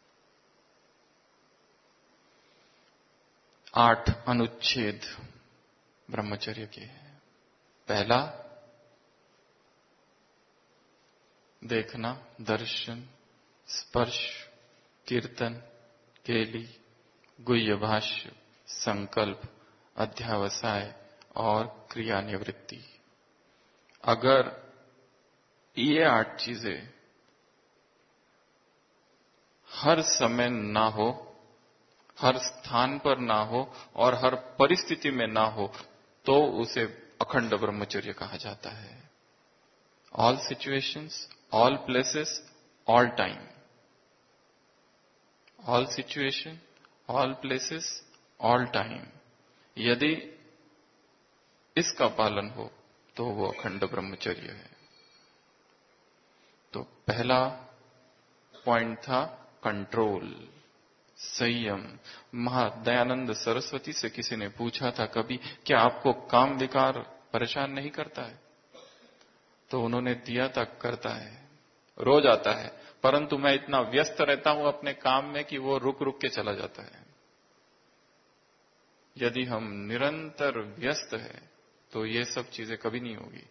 8 अनुच्छेद ब्रह्मचर्य के हैं। पहला, देखना, दर्शन, स्पर्श, कीर्तन, केली, गुह्य भाष्य, संकल्प, अध्यावसाय और क्रिया निवृत्ति। अगर ये 8 चीजें हर समय ना हो, हर स्थान पर ना हो और हर परिस्थिति में ना हो, तो उसे अखंड ब्रह्मचर्य कहा जाता है। All situations, all places, all time. All situation, all places, all time. यदि इसका पालन हो तो वो अखंड ब्रह्मचर्य है। पहला पॉइंट था कंट्रोल, संयम। महादयानंद सरस्वती से किसी ने पूछा था कभी, क्या आपको काम विकार परेशान नहीं करता है? तो उन्होंने दिया था, करता है, रोज आता है, परंतु मैं इतना व्यस्त रहता हूं अपने काम में कि वो रुक रुक के चला जाता है। यदि हम निरंतर व्यस्त है तो ये सब चीजें कभी नहीं होगी।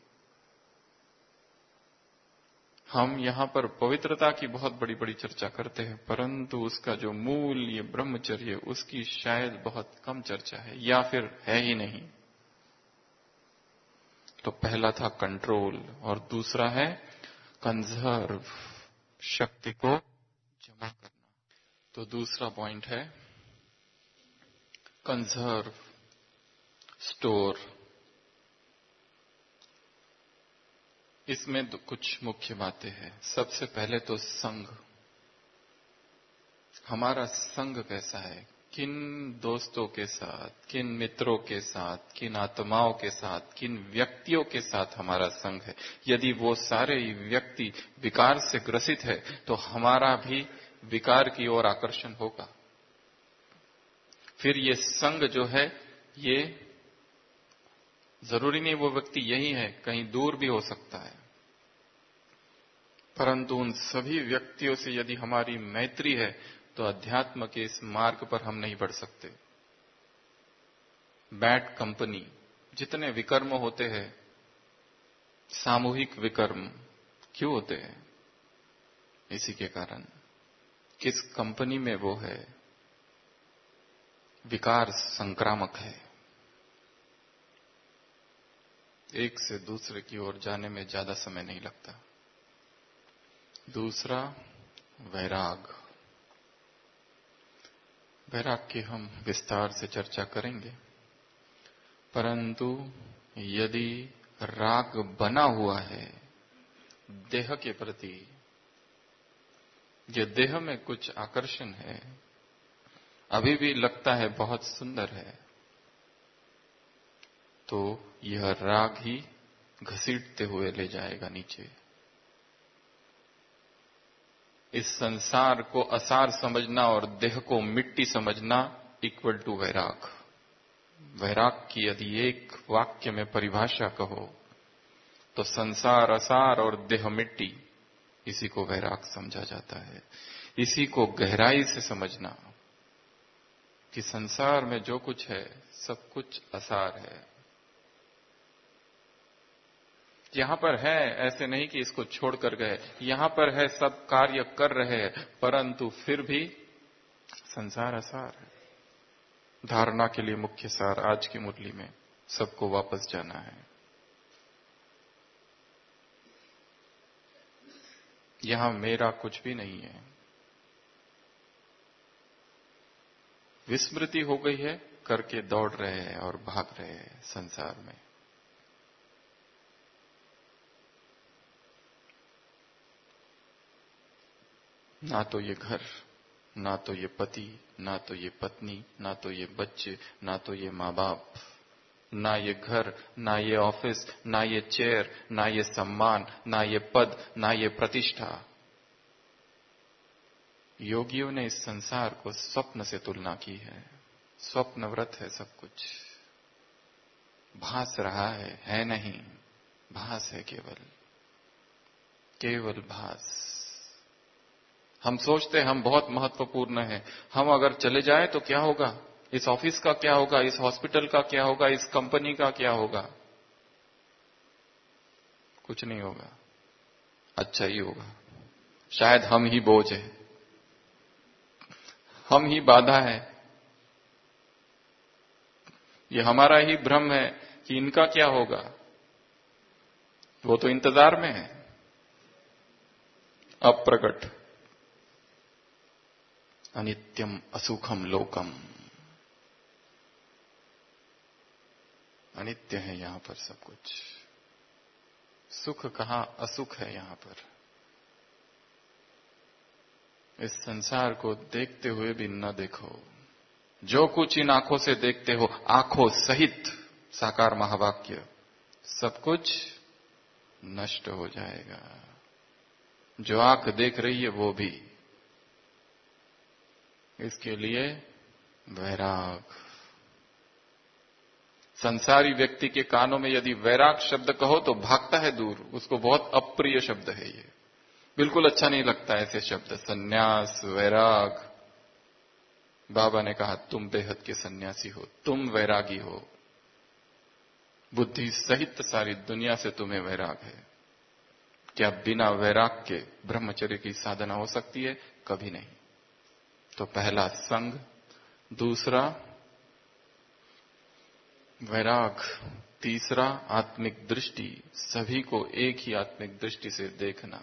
हम यहां पर पवित्रता की बहुत बड़ी बड़ी चर्चा करते हैं, परंतु उसका जो मूल ये ब्रह्मचर्य, उसकी शायद बहुत कम चर्चा है या फिर है ही नहीं। तो पहला था कंट्रोल और दूसरा है कंजर्व, शक्ति को जमा करना। तो दूसरा पॉइंट है कंजर्व, स्टोर। इसमें तो कुछ मुख्य बातें हैं। सबसे पहले तो संग, हमारा संग कैसा है, किन दोस्तों के साथ, किन मित्रों के साथ, किन आत्माओं के साथ, किन व्यक्तियों के साथ हमारा संग है। यदि वो सारे व्यक्ति विकार से ग्रसित है तो हमारा भी विकार की ओर आकर्षण होगा। फिर ये संग जो है, ये जरूरी नहीं वो व्यक्ति यही है, कहीं दूर भी हो सकता है, परंतु उन सभी व्यक्तियों से यदि हमारी मैत्री है तो अध्यात्म के इस मार्ग पर हम नहीं बढ़ सकते। बैड कंपनी, जितने विकर्म होते हैं, सामूहिक विकर्म क्यों होते हैं? इसी के कारण, किस कंपनी में वो है, विकार संक्रामक है, एक से दूसरे की ओर जाने में ज्यादा समय नहीं लगता। दूसरा वैराग, वैराग की हम विस्तार से चर्चा करेंगे, परंतु यदि राग बना हुआ है देह के प्रति, ये देह में कुछ आकर्षण है, अभी भी लगता है बहुत सुंदर है, तो यह राग ही घसीटते हुए ले जाएगा नीचे। इस संसार को असार समझना और देह को मिट्टी समझना इक्वल टू वैराग। वैराग की यदि एक वाक्य में परिभाषा कहो तो संसार असार और देह मिट्टी, इसी को वैराग समझा जाता है। इसी को गहराई से समझना कि संसार में जो कुछ है सब कुछ असार है। यहां पर है, ऐसे नहीं कि इसको छोड़कर गए, यहां पर है, सब कार्य कर रहे हैं, परंतु फिर भी संसार असार है। धारणा के लिए मुख्य सार आज की मुरली में सबको वापस जाना है। यहां मेरा कुछ भी नहीं है, विस्मृति हो गई है, करके दौड़ रहे हैं और भाग रहे हैं संसार में। ना तो ये घर, ना तो ये पति, ना तो ये पत्नी, ना तो ये बच्चे, ना तो ये माँ बाप, ना ये घर, ना ये ऑफिस, ना ये चेयर, ना ये सम्मान, ना ये पद, ना ये प्रतिष्ठा। योगियों ने इस संसार को स्वप्न से तुलना की है। स्वप्नव्रत है सब कुछ, भास रहा है नहीं, भास है केवल, केवल भास। हम सोचते हैं हम बहुत महत्वपूर्ण हैं, हम अगर चले जाएं तो क्या होगा, इस ऑफिस का क्या होगा, इस हॉस्पिटल का क्या होगा, इस कंपनी का क्या होगा? कुछ नहीं होगा, अच्छा ही होगा। शायद हम ही बोझ हैं, हम ही बाधा है, ये हमारा ही भ्रम है कि इनका क्या होगा, वो तो इंतजार में है, अप्रकट, अनित्यम असुखम लोकम। अनित्य है यहां पर सब कुछ, सुख कहां, असुख है यहां पर। इस संसार को देखते हुए भी न देखो, जो कुछ इन आंखों से देखते हो, आंखों सहित, साकार महावाक्य, सब कुछ नष्ट हो जाएगा। जो आंख देख रही है वो भी। इसके लिए वैराग। संसारी व्यक्ति के कानों में यदि वैराग शब्द कहो तो भागता है दूर, उसको बहुत अप्रिय शब्द है ये, बिल्कुल अच्छा नहीं लगता ऐसे शब्द। सन्यास, वैराग। बाबा ने कहा तुम बेहद के सन्यासी हो, तुम वैरागी हो, बुद्धि सहित सारी दुनिया से तुम्हें वैराग है। क्या बिना वैराग के ब्रह्मचर्य की साधना हो सकती है? कभी नहीं। तो पहला संग, दूसरा वैराग, तीसरा आत्मिक दृष्टि, सभी को एक ही आत्मिक दृष्टि से देखना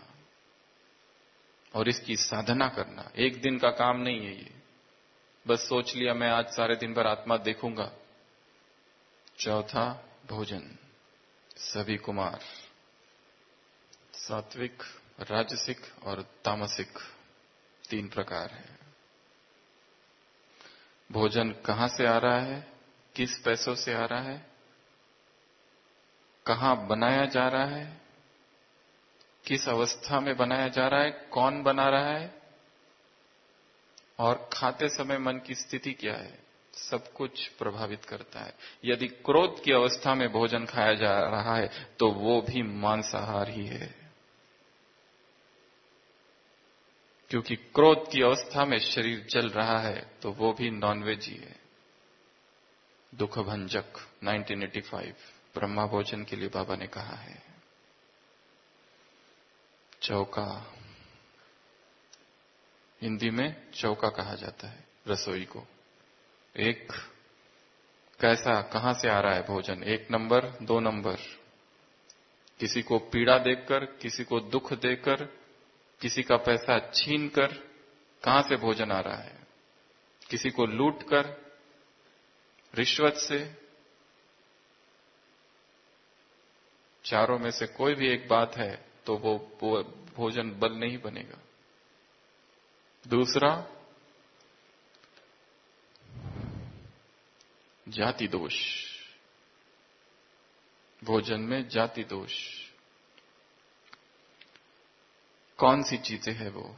और इसकी साधना करना। एक दिन का काम नहीं है ये, बस सोच लिया मैं आज सारे दिन भर आत्मा देखूंगा। चौथा भोजन, सभी कुमार, सात्विक, राजसिक और तामसिक, 3 प्रकार है। भोजन कहां से आ रहा है, किस पैसों से आ रहा है, कहां बनाया जा रहा है, किस अवस्था में बनाया जा रहा है, कौन बना रहा है, और खाते समय मन की स्थिति क्या है, सब कुछ प्रभावित करता है। यदि क्रोध की अवस्था में भोजन खाया जा रहा है तो वो भी मांसाहार ही है, क्योंकि क्रोध की अवस्था में शरीर जल रहा है तो वो भी नॉनवेज ही है। दुख भंजक 1985 ब्रह्मा भोजन के लिए बाबा ने कहा है। चौका, हिंदी में चौका कहा जाता है रसोई को। एक, कैसा, कहां से आ रहा है भोजन, 1 नंबर, 2 नंबर, किसी को पीड़ा देकर, किसी को दुख देकर, किसी का पैसा छीन कर कहां से भोजन आ रहा है, किसी को लूट कर, रिश्वत से। चारों में से कोई भी एक बात है तो वो भोजन बल नहीं बनेगा। दूसरा, जाति दोष, भोजन में जाति दोष। कौन सी चीजें हैं वो?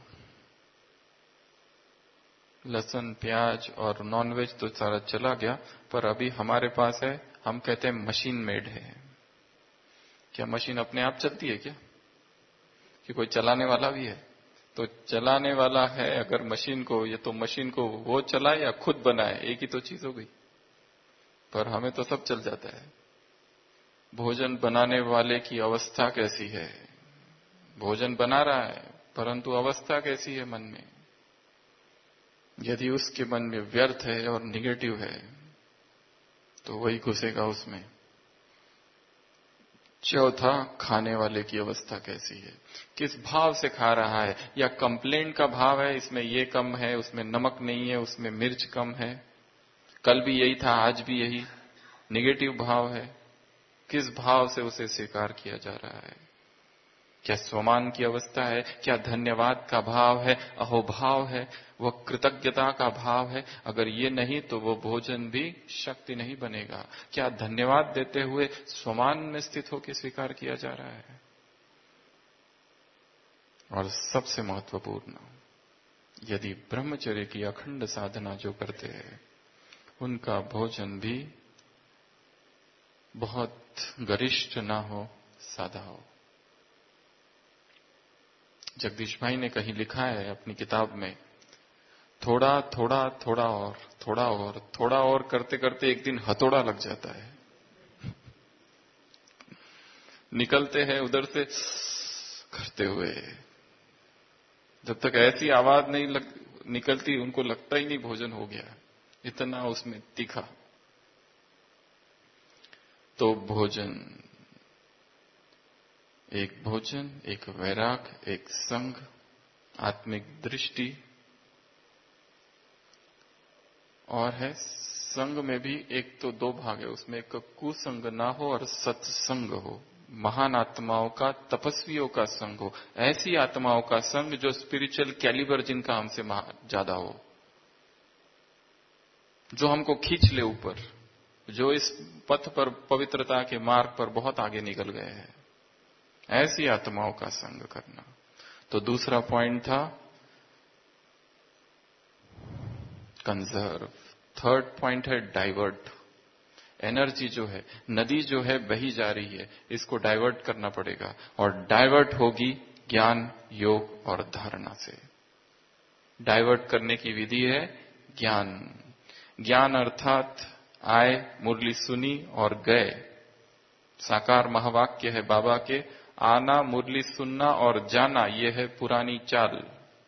लहसुन, प्याज और नॉनवेज तो सारा चला गया, पर अभी हमारे पास है, हम कहते हैं मशीन मेड है। क्या मशीन अपने आप चलती है क्या, कि कोई चलाने वाला भी है? तो चलाने वाला है अगर मशीन को, ये तो मशीन को वो चलाए या खुद बनाए, एक ही तो चीज हो गई। पर हमें तो सब चल जाता है। भोजन बनाने वाले की अवस्था कैसी है? भोजन बना रहा है परंतु अवस्था कैसी है मन में? यदि उसके मन में व्यर्थ है और निगेटिव है तो वही घुसेगा उसमें। चौथा, खाने वाले की अवस्था कैसी है, किस भाव से खा रहा है, या कंप्लेंट का भाव है, इसमें ये कम है, उसमें नमक नहीं है, उसमें मिर्च कम है, कल भी यही था आज भी यही, निगेटिव भाव है। किस भाव से उसे स्वीकार किया जा रहा है? क्या स्वमान की अवस्था है, क्या धन्यवाद का भाव है, अहोभाव है, वह कृतज्ञता का भाव है? अगर ये नहीं तो वो भोजन भी शक्ति नहीं बनेगा। क्या धन्यवाद देते हुए स्वमान में स्थित होकर स्वीकार किया जा रहा है? और सबसे महत्वपूर्ण, यदि ब्रह्मचर्य की अखंड साधना जो करते हैं उनका भोजन भी बहुत गरिष्ठ ना हो, सादा हो। जगदीश भाई ने कहीं लिखा है अपनी किताब में, थोड़ा थोड़ा थोड़ा और थोड़ा और थोड़ा और करते करते एक दिन हथौड़ा लग जाता है। निकलते हैं उधर से करते हुए, जब तक ऐसी आवाज नहीं निकलती उनको लगता ही नहीं भोजन हो गया, इतना उसमें तीखा। तो भोजन, एक वैराग, एक संग, आत्मिक दृष्टि, और है संग में भी एक तो 2 भाग है, उसमें एक कुसंग ना हो और सत्संग हो। महान आत्माओं का, तपस्वियों का संग हो, ऐसी आत्माओं का संग जो स्पिरिचुअल कैलिबर जिनका हमसे ज्यादा हो, जो हमको खींच ले ऊपर, जो इस पथ पर, पवित्रता के मार्ग पर बहुत आगे निकल गए हैं, ऐसी आत्माओं का संग करना। तो दूसरा पॉइंट था कंजर्व। थर्ड पॉइंट है डाइवर्ट। एनर्जी जो है, नदी जो है बही जा रही है, इसको डाइवर्ट करना पड़ेगा, और डाइवर्ट होगी ज्ञान, योग और धारणा से। डाइवर्ट करने की विधि है ज्ञान। ज्ञान अर्थात आए, मुरली सुनी और गए। साकार महावाक्य है बाबा के, आना, मुरली सुनना और जाना, ये है पुरानी चाल,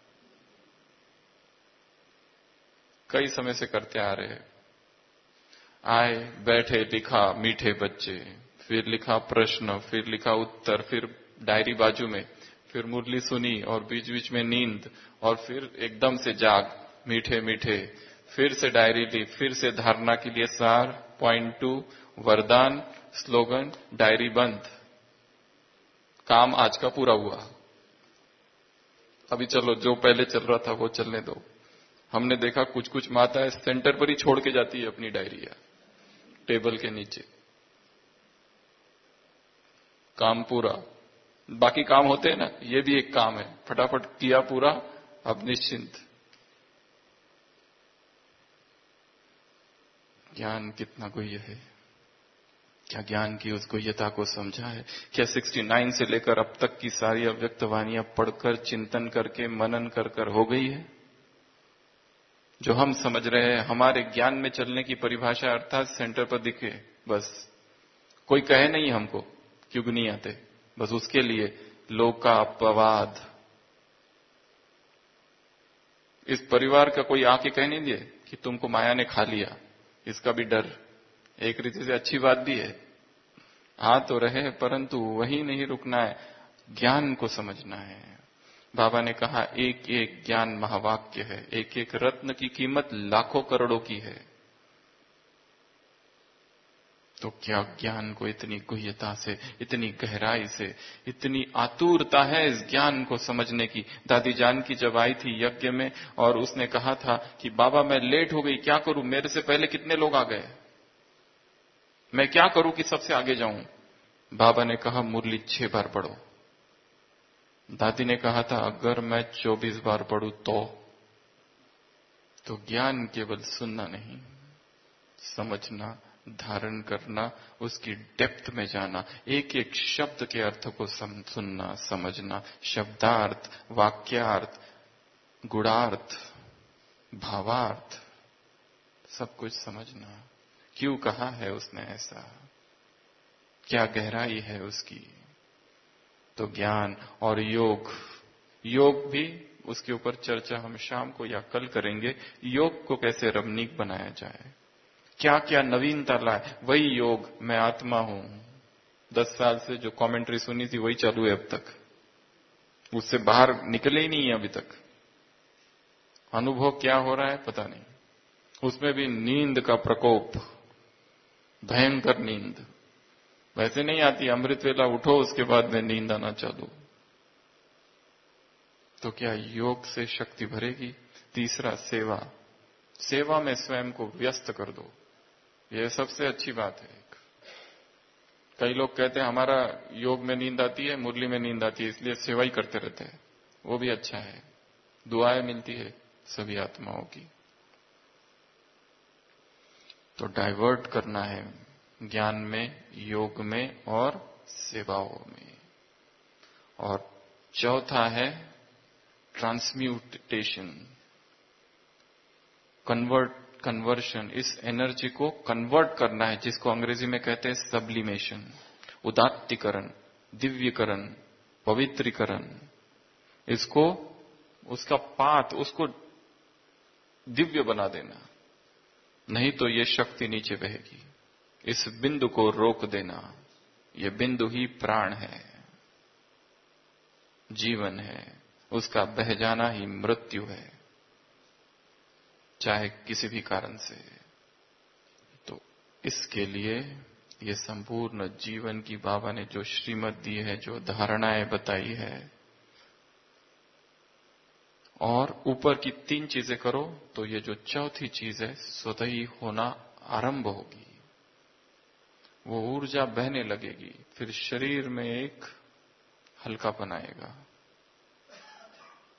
कई समय से करते आ रहे हैं। आए, बैठे, लिखा मीठे बच्चे, फिर लिखा प्रश्न, फिर लिखा उत्तर, फिर डायरी बाजू में, फिर मुरली सुनी और बीच बीच में नींद, और फिर एकदम से जाग, मीठे मीठे, फिर से डायरी ली, फिर से धारणा के लिए सार, पॉइंट 2, वरदान, स्लोगन, डायरी बंद। काम आज का पूरा हुआ। अभी चलो जो पहले चल रहा था वो चलने दो। हमने देखा कुछ कुछ माताएं सेंटर पर ही छोड़ के जाती है अपनी डायरिया, टेबल के नीचे। काम पूरा, बाकी काम होते हैं ना, ये भी एक काम है, फटाफट किया पूरा, अब निश्चिंत। ज्ञान कितना गुह्य है, क्या ज्ञान की उस गुह्यता को समझा है? क्या 69 से लेकर अब तक की सारी अव्यक्त वाणियां पढ़कर, चिंतन करके, मनन कर कर हो गई है? जो हम समझ रहे हैं हमारे ज्ञान में चलने की परिभाषा, अर्थात सेंटर पर दिखे बस, कोई कहे नहीं हमको क्यों नहीं आते, बस उसके लिए लोग का अपवाद। इस परिवार का कोई आके कह नहीं दिए कि तुमको माया ने खा लिया, इसका भी डर एक रीति से अच्छी बात भी है। आ तो रहे, परंतु वही नहीं रुकना है, ज्ञान को समझना है। बाबा ने कहा एक एक ज्ञान महावाक्य है, एक एक रत्न की कीमत लाखों करोड़ों की है। तो क्या ज्ञान को इतनी गुह्यता से, इतनी गहराई से, इतनी आतुरता है इस ज्ञान को समझने की। दादी जान की जब आई थी यज्ञ में और उसने कहा था कि बाबा मैं लेट हो गई, क्या करूं, मेरे से पहले कितने लोग आ गए, मैं क्या करूं कि सबसे आगे जाऊं? बाबा ने कहा मुरली 6 बार पढ़ो। दादी ने कहा था अगर मैं 24 बार पढ़ूं तो ज्ञान केवल सुनना नहीं, समझना, धारण करना, उसकी डेप्थ में जाना, एक एक शब्द के अर्थ को सुनना, समझना, शब्दार्थ, वाक्यार्थ, गुणार्थ, भावार्थ, सब कुछ समझना। क्यों कहा है उसने ऐसा, क्या गहराई है उसकी। तो ज्ञान और योग, योग भी उसके ऊपर चर्चा हम शाम को या कल करेंगे। योग को कैसे रमणीक बनाया जाए, क्या क्या नवीनता लाए। वही योग, मैं आत्मा हूं, 10 साल से जो कमेंट्री सुनी थी वही चालू है अब तक, उससे बाहर निकले ही नहीं है अभी तक। अनुभव क्या हो रहा है पता नहीं, उसमें भी नींद का प्रकोप, भयंकर नींद, वैसे नहीं आती, अमृत वेला उठो उसके बाद में नींद आना चालू। तो क्या योग से शक्ति भरेगी? तीसरा सेवा, सेवा में स्वयं को व्यस्त कर दो, यह सबसे अच्छी बात है। कई लोग कहते हैं हमारा योग में नींद आती है, मुरली में नींद आती है, इसलिए सेवा ही करते रहते हैं, वो भी अच्छा है, दुआएं मिलती है सभी आत्माओं की। तो डाइवर्ट करना है ज्ञान में, योग में और सेवाओं में। और चौथा है ट्रांसम्यूटेशन, कन्वर्शन, इस एनर्जी को कन्वर्ट करना है, जिसको अंग्रेजी में कहते हैं सब्लिमेशन, उदात्तीकरण, दिव्यकरण, पवित्रीकरण। इसको, उसका पाथ, उसको दिव्य बना देना, नहीं तो ये शक्ति नीचे बहेगी। इस बिंदु को रोक देना, ये बिंदु ही प्राण है, जीवन है, उसका बह जाना ही मृत्यु है, चाहे किसी भी कारण से। तो इसके लिए ये संपूर्ण जीवन की बाबा ने जो श्रीमत दी है, जो धारणाएं बताई है, और ऊपर की 3 चीजें करो तो ये जो चौथी चीज है स्वतः ही होना आरंभ होगी। वो ऊर्जा बहने लगेगी, फिर शरीर में एक हल्कापन आएगा,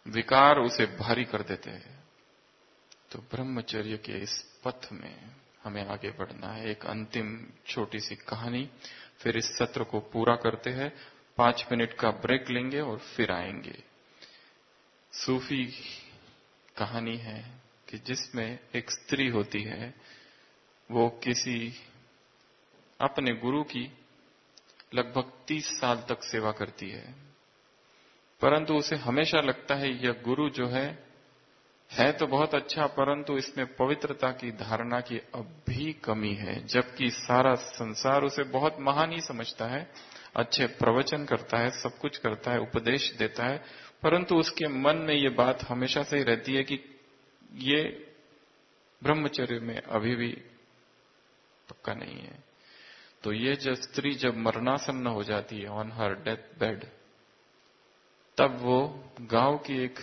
विकार उसे भारी कर देते हैं। तो ब्रह्मचर्य के इस पथ में हमें आगे बढ़ना है। एक अंतिम छोटी सी कहानी, फिर इस सत्र को पूरा करते हैं। 5 मिनट का ब्रेक लेंगे और फिर आएंगे। सूफी कहानी है कि जिसमें एक स्त्री होती है, वो किसी अपने गुरु की लगभग 30 साल तक सेवा करती है, परंतु उसे हमेशा लगता है यह गुरु जो है तो बहुत अच्छा, परंतु इसमें पवित्रता की धारणा की अब भी कमी है। जबकि सारा संसार उसे बहुत महान ही समझता है, अच्छे प्रवचन करता है, सब कुछ करता है, उपदेश देता है, परंतु उसके मन में ये बात हमेशा से ही रहती है कि ये ब्रह्मचर्य में अभी भी पक्का नहीं है। तो ये जब स्त्री जब मरणासन्न हो जाती है, ऑन हर डेथ बेड, तब वो गांव की एक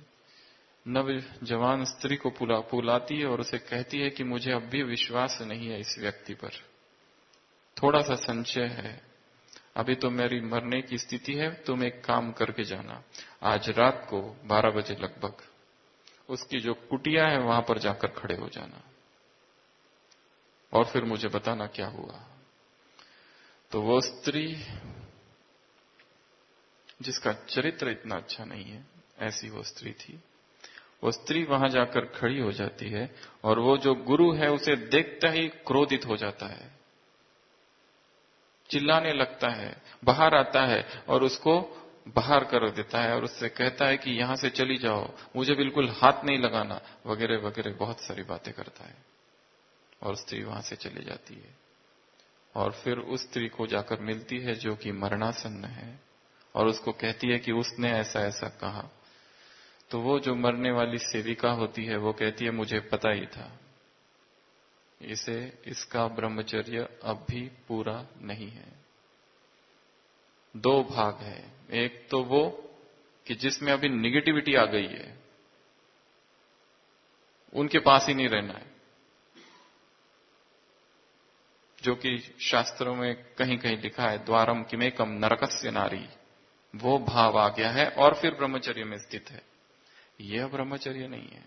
नवजवान स्त्री को बुलाती है और उसे कहती है कि मुझे अब भी विश्वास नहीं है इस व्यक्ति पर, थोड़ा सा संशय है, अभी तो मेरी मरने की स्थिति है, तुम एक काम करके जाना, आज रात को 12 बजे लगभग उसकी जो कुटिया है वहां पर जाकर खड़े हो जाना और फिर मुझे बताना क्या हुआ। तो वो स्त्री, जिसका चरित्र इतना अच्छा नहीं है, ऐसी वो स्त्री थी, वो स्त्री वहां जाकर खड़ी हो जाती है और वो जो गुरु है उसे देखता ही क्रोधित हो जाता है, चिल्लाने लगता है, बाहर आता है और उसको बाहर कर देता है और उससे कहता है कि यहां से चली जाओ, मुझे बिल्कुल हाथ नहीं लगाना, वगैरह वगैरह बहुत सारी बातें करता है और स्त्री वहां से चली जाती है। और फिर उस स्त्री को जाकर मिलती है जो कि मरणासन्न है और उसको कहती है कि उसने ऐसा ऐसा कहा। तो वो जो मरने वाली सेविका होती है वो कहती है मुझे पता ही था, इसका ब्रह्मचर्य अब भी पूरा नहीं है। 2 भाग है, एक तो वो कि जिसमें अभी निगेटिविटी आ गई है, उनके पास ही नहीं रहना है, जो कि शास्त्रों में कहीं कहीं लिखा है द्वारम किमेकम नरकस्य नारी, वो भाव आ गया है और फिर ब्रह्मचर्य में स्थित है। यह ब्रह्मचर्य नहीं है।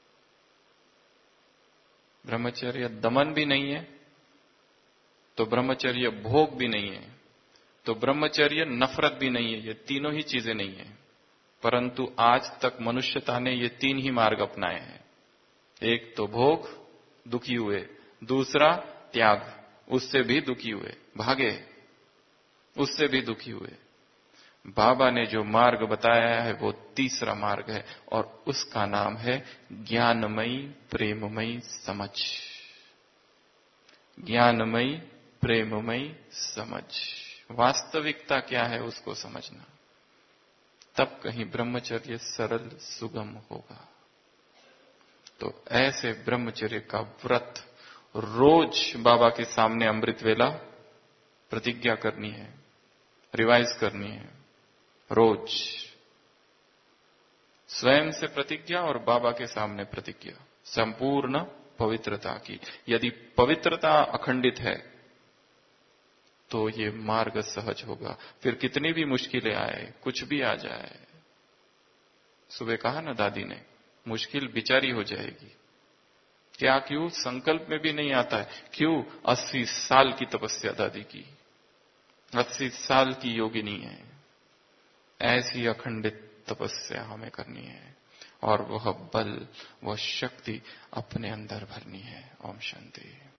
ब्रह्मचर्य दमन भी नहीं है, तो ब्रह्मचर्य भोग भी नहीं है, तो ब्रह्मचर्य नफरत भी नहीं है। ये तीनों ही चीजें नहीं है, परंतु आज तक मनुष्यता ने ये 3 ही मार्ग अपनाए हैं। एक तो भोग, दुखी हुए, दूसरा त्याग, उससे भी दुखी हुए, भागे, उससे भी दुखी हुए। बाबा ने जो मार्ग बताया है वो तीसरा मार्ग है और उसका नाम है ज्ञानमयी प्रेममयी समझ। ज्ञानमयी प्रेममयी समझ, वास्तविकता क्या है उसको समझना, तब कहीं ब्रह्मचर्य सरल सुगम होगा। तो ऐसे ब्रह्मचर्य का व्रत रोज बाबा के सामने अमृत वेला प्रतिज्ञा करनी है, रिवाइज करनी है, रोज स्वयं से प्रतिज्ञा और बाबा के सामने प्रतिज्ञा, संपूर्ण पवित्रता की। यदि पवित्रता अखंडित है तो ये मार्ग सहज होगा। फिर कितनी भी मुश्किलें आए, कुछ भी आ जाए, सुबह कहा ना दादी ने, मुश्किल बिचारी हो जाएगी। क्या क्यों? संकल्प में भी नहीं आता है। क्यों? 80 साल की तपस्या दादी की, 80 साल की योगिनी है। ऐसी अखंडित तपस्या हमें करनी है और वह बल, वह शक्ति अपने अंदर भरनी है। ओम शांति।